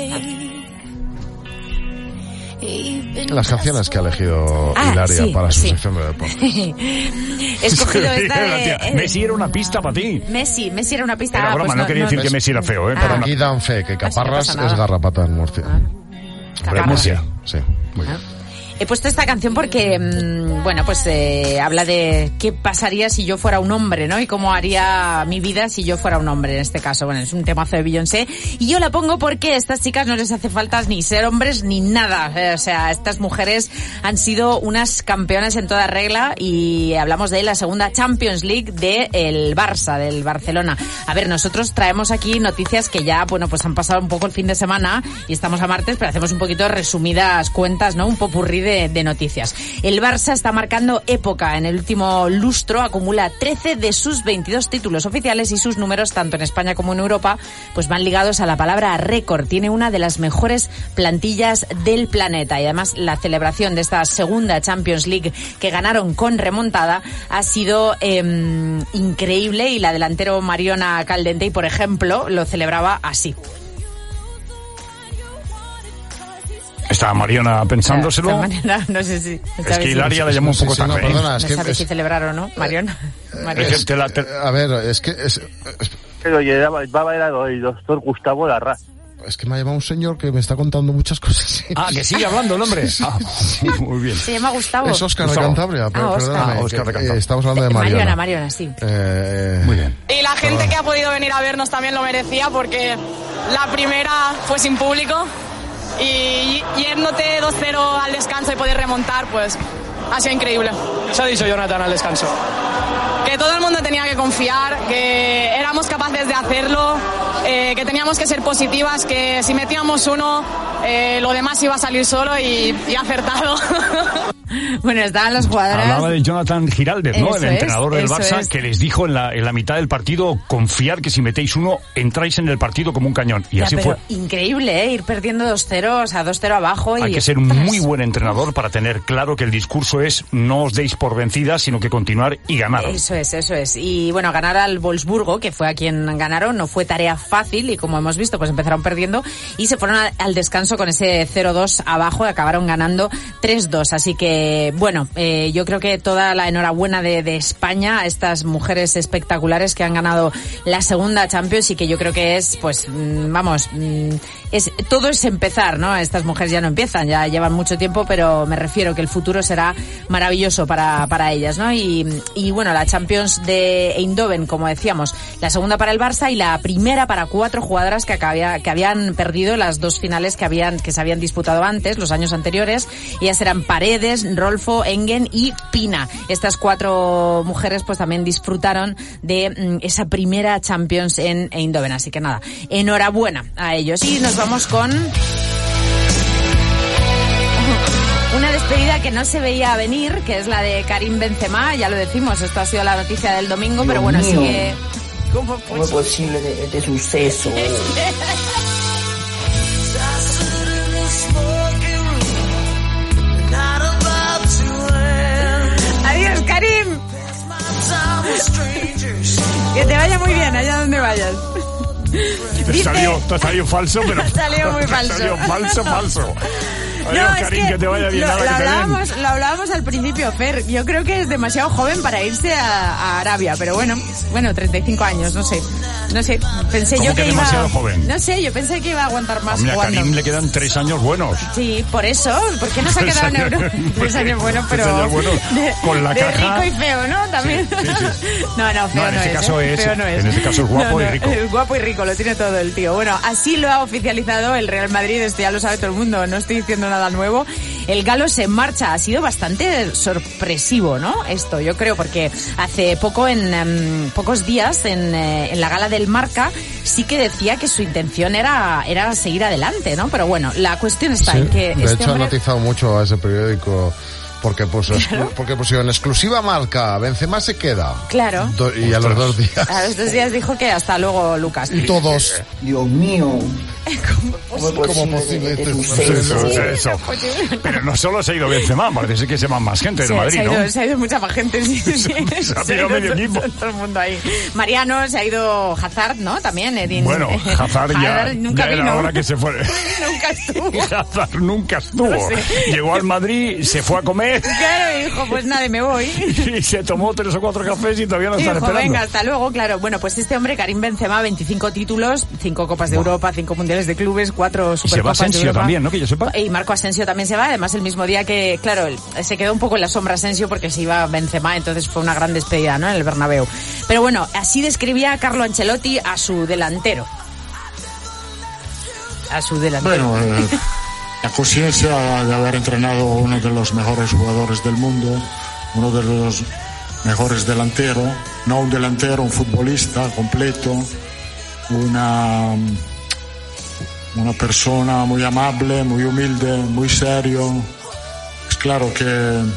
N: Las canciones que ha elegido
D: Ah,
N: Hilaria
D: sí,
N: para su
D: sí.
N: sección de deportes.
D: He escogido esta de...
C: Tía, Messi era una pista para ti.
D: Messi, Messi era una pista.
C: Era
D: Ah,
C: broma,
D: pues
C: no, quería decir que Messi era feo, ¿eh? Pero no.
N: Aquí dan fe que Caparras
D: pasa nada.
N: es garrapata en Murcia.
C: Hombre, Murcia.
N: Sí, muy bien.
D: He puesto esta canción porque, mmm, bueno, pues eh, habla de qué pasaría si yo fuera un hombre, ¿no? Y cómo haría mi vida si yo fuera un hombre en este caso. Bueno, es un temazo de Beyoncé. Y yo la pongo porque a estas chicas no les hace falta ni ser hombres ni nada. Eh, o sea, estas mujeres han sido unas campeonas en toda regla y hablamos de la segunda Champions League del Barça, del Barcelona. A ver, nosotros traemos aquí noticias que ya, bueno, pues han pasado un poco el fin de semana y estamos a martes, pero hacemos un poquito de resumidas cuentas, ¿no? Un popurrí de, de noticias. El Barça está marcando época en el último lustro, acumula trece de sus veintidós títulos oficiales y sus números, tanto en España como en Europa, pues van ligados a la palabra récord. Tiene una de las mejores plantillas del planeta y además la celebración de esta segunda Champions League que ganaron con remontada ha sido eh, increíble y la delantero Mariona Caldentey, por ejemplo, lo celebraba así.
C: Está Mariona pensándoselo.
D: De manera, no sé si...
C: Es que Hilaria la llamó un poco
N: Sí, sí, no,
C: tarde. ¿eh?
N: perdona, es
D: No
N: que...
D: sabes
N: es-
D: si celebrar o no, Mariona. Mariona.
C: Es que te la- te-
N: A ver, es que... Es,
S: Pero llevaba, va a el doctor Gustavo Larraz.
N: es que me ha llamado un señor que me está contando muchas cosas.
C: Ah, que sigue hablando el hombre. Ah, muy bien.
D: Se llama Gustavo.
N: Es Óscar de
C: Gustavo.
N: Cantabria, pero
D: Ah, Óscar.
N: perdóname,
C: Ah, Óscar de
N: que,
C: Cantabria.
N: eh, estamos hablando de Mariona.
D: Mariona, Mariona, sí.
N: Eh,
C: Muy bien.
T: Y la gente que ha podido venir a vernos también lo merecía porque la primera fue sin público y yéndote dos cero al descanso y poder remontar, pues ha sido increíble.
U: Se ha dicho Jonathan al descanso.
T: Que todo el mundo tenía que confiar, que éramos capaces de hacerlo, eh, que teníamos que ser positivas, que si metíamos uno, eh, lo demás iba a salir solo y, y acertado.
D: Bueno, estaban las jugadoras...
C: Hablaba de Jonathan Giraldez, ¿no?
D: Eso
C: El entrenador
D: es,
C: del
D: eso
C: Barça,
D: es.
C: que les dijo en la, en la mitad del partido, confiar que si metéis uno, entráis en el partido como un cañón. Y
D: Ya,
C: así
D: pero
C: fue.
D: increíble, ¿eh? Ir perdiendo dos cero, o sea, dos cero abajo.
C: Hay
D: y
C: que ser un
D: ostras.
C: muy buen entrenador para tener claro que el discurso es no os deis por vencidas, sino que continuar y ganar.
D: Eso es, eso es. Y bueno, ganar al Wolfsburgo, que fue a quien ganaron, no fue tarea fácil y como hemos visto, pues empezaron perdiendo y se fueron a, al descanso con ese cero dos abajo y acabaron ganando tres dos. Así que, bueno, eh, yo creo que toda la enhorabuena de, de España a estas mujeres espectaculares que han ganado la segunda Champions y que yo creo que es, pues, mmm, vamos, mmm, es todo es empezar, ¿no? Estas mujeres ya no empiezan, ya llevan mucho tiempo, pero me refiero que el futuro será maravilloso para, para ellas, ¿no? Y, y bueno, la Champions de Eindhoven, como decíamos, la segunda para el Barça y la primera para cuatro jugadoras que, acabía, que habían perdido las dos finales que habían que se habían disputado antes, los años anteriores. Ellas eran Paredes, Rolfo, Engen y Pina. Estas cuatro mujeres pues también disfrutaron de mm, esa primera Champions en Eindhoven. Así que nada, enhorabuena a ellos. Y nos vamos con... una despedida que no se veía venir, que es la de Karim Benzema, ya lo decimos, esto ha sido la noticia del domingo,
K: Dios
D: pero bueno,
K: mío.
D: sigue... ¿Cómo,
K: ¿Cómo es posible de- este suceso?
D: Adiós, Karim. Que te vaya muy bien, allá donde vayas.
C: Te
D: Dice-
C: salió, te salió falso, pero...
D: Te salió muy
C: te
D: falso.
C: salió falso, falso. Adiós,
D: No, es
C: Karim, que, te vaya bien,
D: lo,
C: nada,
D: lo
C: que te den.
D: hablábamos, lo hablábamos al principio, Fer. Yo creo que es demasiado joven para irse a, a Arabia, pero bueno, bueno, treinta y cinco años, no sé. No sé, pensé
C: ¿Cómo
D: yo
C: que
D: que, iba...
C: demasiado joven?
D: No sé, yo pensé que iba a aguantar más
C: Hombre, a
D: jugando.
C: Karim le quedan tres años buenos.
D: Sí, por eso. ¿Por qué no se ha
C: Tres
D: quedado en
C: años-
D: Europa? Tres años bueno,
C: Tres
D: pero...
C: años buenos,
D: de,
C: con la
D: de
C: caja.
D: rico y feo, ¿no? También.
C: Sí, sí,
D: No, no, feo
C: No,
D: no,
C: en este
D: es.
C: caso
D: ¿eh?
C: es-
D: Feo no es.
C: en este caso es guapo
D: No,
C: y
D: no,
C: rico.
D: es guapo y rico, lo tiene todo el tío. Bueno, así lo ha oficializado el Real Madrid, esto ya lo sabe todo el mundo, no estoy diciendo nada nuevo. El galo se marcha, ha sido bastante sorpresivo, ¿no? Esto, yo creo, porque hace poco, en um, pocos días, en, eh, en la gala del Marca, sí que decía que su intención era, era seguir adelante, ¿no? Pero bueno, la cuestión está
N: Sí,
D: en que
N: de
D: este
N: hecho
D: hombre...
N: han notizado mucho a ese periódico porque puso, exclu- porque pusieron exclusiva Marca, Benzema se queda.
D: Claro.
N: Do- y a los dos días.
D: A los dos días dijo que hasta luego, Lucas.
N: Y todos.
K: Dios mío.
N: ¿Cómo es posible
K: este
N: este
K: suceso?
C: Eso, eso. Pero no solo se ha ido Benzema, parece que se van más gente
D: Se,
C: del Madrid,
D: se ha ido,
C: ¿no?
D: se ha ido mucha más gente, sí, sí.
C: Se ha pirado medio
D: todo-
C: equipo.
D: Todo el mundo ahí. Mariano, se ha ido Hazard, ¿no? También. Edin,
C: Bueno, Hazard ya,
D: Hazard nunca
C: ya era
D: vino.
C: hora que se fuera.
D: Nunca estuvo.
C: Hazard nunca estuvo.
D: No sé.
C: Llegó al Madrid, se fue a comer
D: Claro, y dijo, pues nada, me voy.
C: y se tomó tres o cuatro cafés y todavía no están
D: Dijo,
C: esperando.
D: venga, hasta luego, claro. Bueno, pues este hombre, Karim Benzema, veinticinco títulos, cinco Copas de Europa, cinco Mundiales de Clubes, cuatro
C: Y se va
D: Supercopas de
C: Asensio
D: Europa.
C: también, ¿no? Que yo sepa.
D: Y Marco Asensio también se va, además el mismo día que, claro, él- se quedó un poco en la sombra Asensio porque se iba Benzema, entonces fue una gran despedida, ¿no? En el Bernabéu. Pero bueno, así describía Carlo Ancelotti a su delantero. A su delantero.
V: Bueno, eh, la conciencia de haber entrenado a uno de los mejores jugadores del mundo, uno de los mejores delanteros, no un delantero, un futbolista completo, una, una persona muy amable, muy humilde, muy serio. Es claro que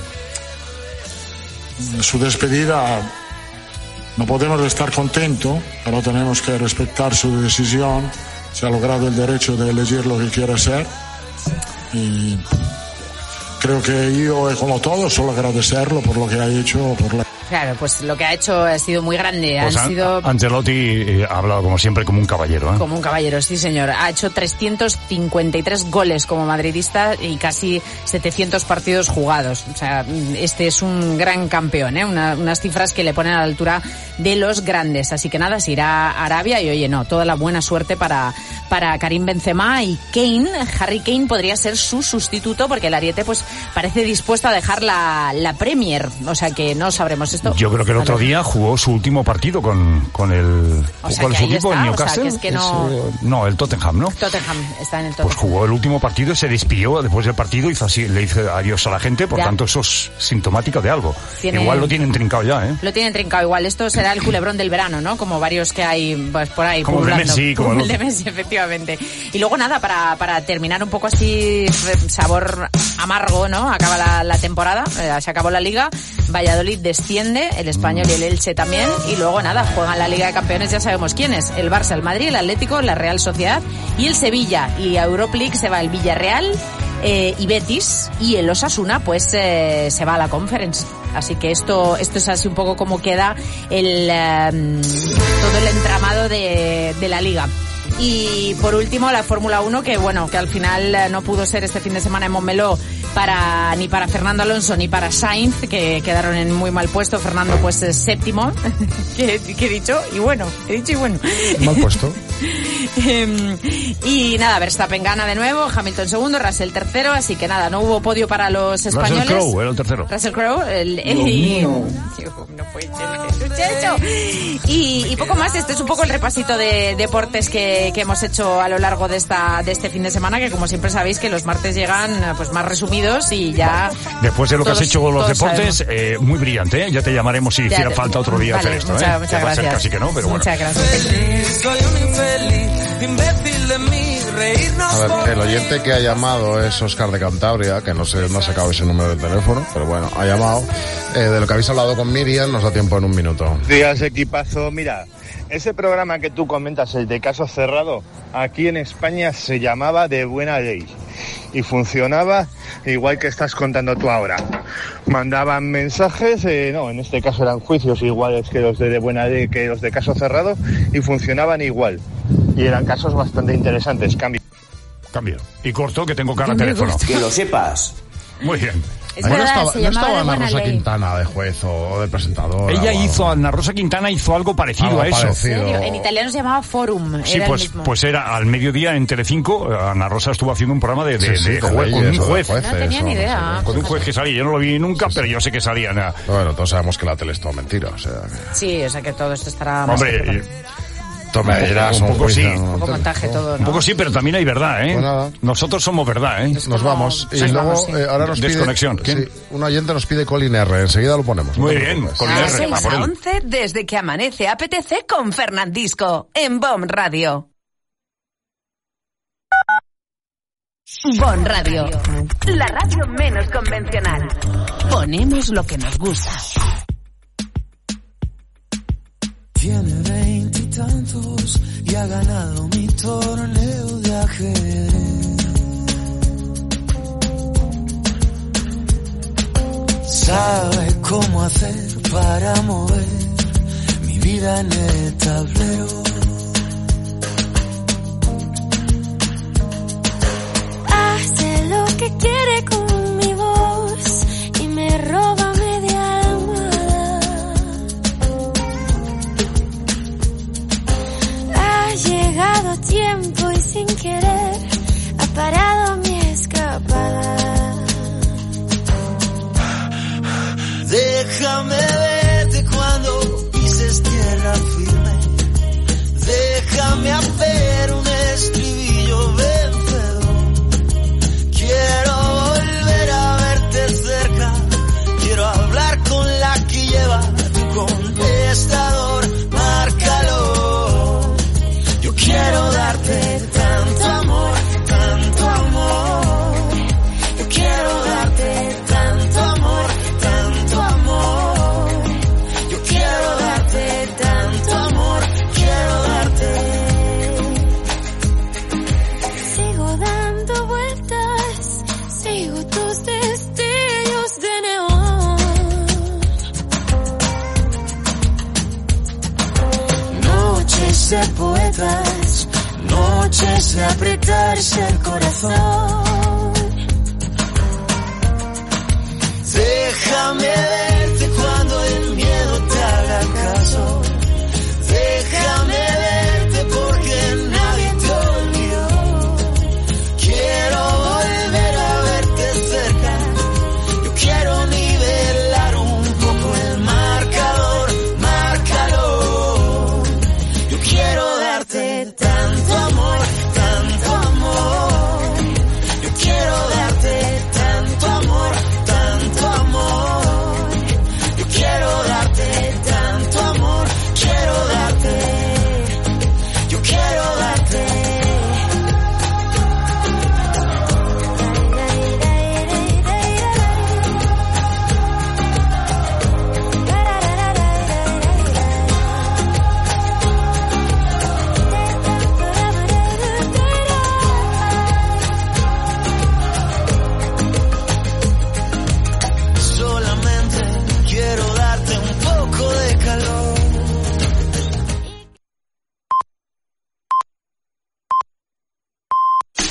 V: en su despedida no podemos estar contentos, pero tenemos que respetar su decisión. Se ha logrado el derecho de elegir lo que quiere ser y creo que yo, como todos, solo agradecerlo por lo que ha hecho, por la...
D: Claro, pues lo que ha hecho ha sido muy grande.
C: Pues
D: Han
C: An-
D: sido
C: Ancelotti eh, ha hablado como siempre como un caballero, ¿eh?
D: como un caballero, sí señor. Ha hecho trescientos cincuenta y tres goles como madridista y casi setecientos partidos jugados. O sea, este es un gran campeón, ¿eh? Una- unas cifras que le ponen a la altura de los grandes. Así que nada, se irá a Arabia y oye, no, toda la buena suerte para, para Karim Benzema y Kane. Harry Kane podría ser su sustituto porque el ariete pues parece dispuesto a dejar la, la Premier. O sea que no sabremos. baloncesto.
C: Yo creo que el otro día jugó su último partido con, con el...
D: O sea,
C: ¿Cuál es
D: que
C: su
D: ahí
C: equipo?
D: está,
C: ¿El
D: o sea,
C: Newcastle?
D: que es que no-
C: Ese- no, el Tottenham, ¿no?
D: Tottenham está en el Tottenham.
C: Pues jugó el último partido, se despidió después del partido, hizo así, le hizo adiós a la gente, por
D: Ya.
C: tanto eso es sintomático de algo.
D: Tiene-
C: Igual lo tienen trincado ya, ¿eh?
D: Lo tienen trincado igual. Esto será el culebrón del verano, ¿no? Como varios que hay pues, por ahí.
C: Como el de
D: pululando.
C: Messi, como el
D: el de
C: otro.
D: Messi, efectivamente. Y luego nada, para, para terminar un poco así, re- sabor amargo, ¿no? Acaba la, la temporada, eh, se acabó la Liga, Valladolid desciende, el Español y el Elche también, y luego nada, juegan la Liga de Campeones, ya sabemos quiénes, el Barça, el Madrid, el Atlético, la Real Sociedad y el Sevilla. Y a Europa League se va el Villarreal eh, y Betis, y el Osasuna pues eh, se va a la Conference. Así que esto esto es así un poco como queda el eh, todo el entramado de, de la Liga. Y por último la Fórmula uno, que bueno, que al final eh, no pudo ser este fin de semana en Montmeló para ni para Fernando Alonso ni para Sainz, que quedaron en muy mal puesto. Fernando pues es séptimo, que, que he dicho, y bueno, he dicho y bueno.
N: Mal puesto.
D: Em, y nada, Verstappen gana de nuevo, Hamilton segundo, Russell tercero, así que nada, no hubo podio para los españoles.
C: Russell Crowe era el tercero.
D: Russell Crowe, el,
C: Dios
D: y-
C: mío.
D: Tío, no puede ser, muchacho. Y, y poco más, este es un poco el repasito de deportes que, que hemos hecho a lo largo de esta de este fin de semana, que como siempre sabéis que los martes llegan pues más resumidos y ya...
C: Después de lo que has
D: todos-
C: hecho con los
D: todos
C: deportes, eh, muy brillante, ¿eh? Ya te llamaremos si
D: Ya
C: hiciera
D: te-
C: falta otro día
D: vale,
C: hacer esto,
D: muchas-
C: ¿eh?
D: muchas
C: Ya va a ser
D: gracias.
C: casi que no, pero bueno.
D: Muchas gracias.
B: Soy un infeliz, imbécil de mí, reírnos
N: A ver,
B: por
N: el oyente que ha llamado es Óscar de Cantabria, que no sé, no ha sacado ese número de teléfono, pero bueno, ha llamado. Eh, de lo que habéis hablado con Miriam, nos da tiempo en un minuto.
F: Días, equipazo. Mira, ese programa que tú comentas, el de Caso Cerrado, aquí en España se llamaba De Buena Ley y funcionaba igual que estás contando tú ahora. Mandaban mensajes, eh, no, en este caso eran juicios iguales que los de De Buena Ley, que los de Caso Cerrado, y funcionaban igual. Y eran casos bastante interesantes. Cambio.
C: Cambio. Y corto, que tengo cara a teléfono.
N: Que lo sepas.
C: Muy bien.
D: Es
N: Bueno,
D: verdad,
N: estaba,
D: se
N: no
D: llamaba
N: estaba
D: De
N: Ana
D: Buena
N: Rosa
D: Ley.
N: Quintana de juez o de presentadora.
C: Ella
N: o algo.
C: hizo, Ana Rosa Quintana hizo algo parecido
N: Algo
C: a eso.
N: parecido.
D: ¿En serio? En italiano se llamaba Forum,
C: Sí,
D: era
C: pues,
D: el mismo.
C: pues era al mediodía en Telecinco, Ana Rosa estuvo haciendo un programa de, de,
N: Sí, sí,
C: de
N: de
C: juez, con
N: leyes
C: un
N: o de
C: juez.
N: jueces,
D: No tenía ni
N: o no
D: idea.
N: sé.
C: Con un juez que salía, yo no lo vi nunca, pero yo sé que salía. nada.
N: Bueno, todos sabemos que la tele es todo mentira, o sea... que-
D: Sí, o sea que todo esto estará más...
C: Hombre,
N: Toma, dirás,
C: un
N: un
C: poco sí.
N: juicio,
D: un
N: ¿no?
D: poco montaje todo,
C: un
D: ¿no?
C: poco sí, pero también hay verdad, ¿eh?
N: Pues nada.
C: Nosotros somos verdad, ¿eh?
N: Nos vamos. Y
D: Nos
N: luego,
D: vamos, sí.
N: eh, ahora nos pide...
C: Desconexión. ¿Quién?
N: Sí, un oyente nos pide Colin R. Enseguida lo ponemos.
C: Muy
N: no te
C: bien,
N: preocupes.
C: Colin
A: De
C: R,
A: seis
C: va por
A: a
C: él.
A: once desde que amanece A P T C con Fernandisco en Bon Radio. Bon Radio, la radio menos convencional. Ponemos lo que nos gusta.
B: Tiene veintitantos y ha ganado mi torneo de ajedrez. Sabe cómo hacer para mover mi vida en el tablero.
G: Hace lo que quiere con mi voz y me roba media almohada. Ha llegado a tiempo y sin querer ha parado mi escapada.
B: Déjame verte cuando pises tierra firme. Déjame hacer un estribillo vencedor. Quiero volver a verte cerca. Quiero hablar con la que lleva tu contestador. Márcalo. Yo quiero darte tanto amor, tanto amor. Yo quiero darte tanto amor, tanto amor. Yo quiero darte tanto amor, quiero darte.
G: Sigo dando vueltas, sigo tus destellos de neón.
B: Noches de poetas, noches de apretarse el corazón.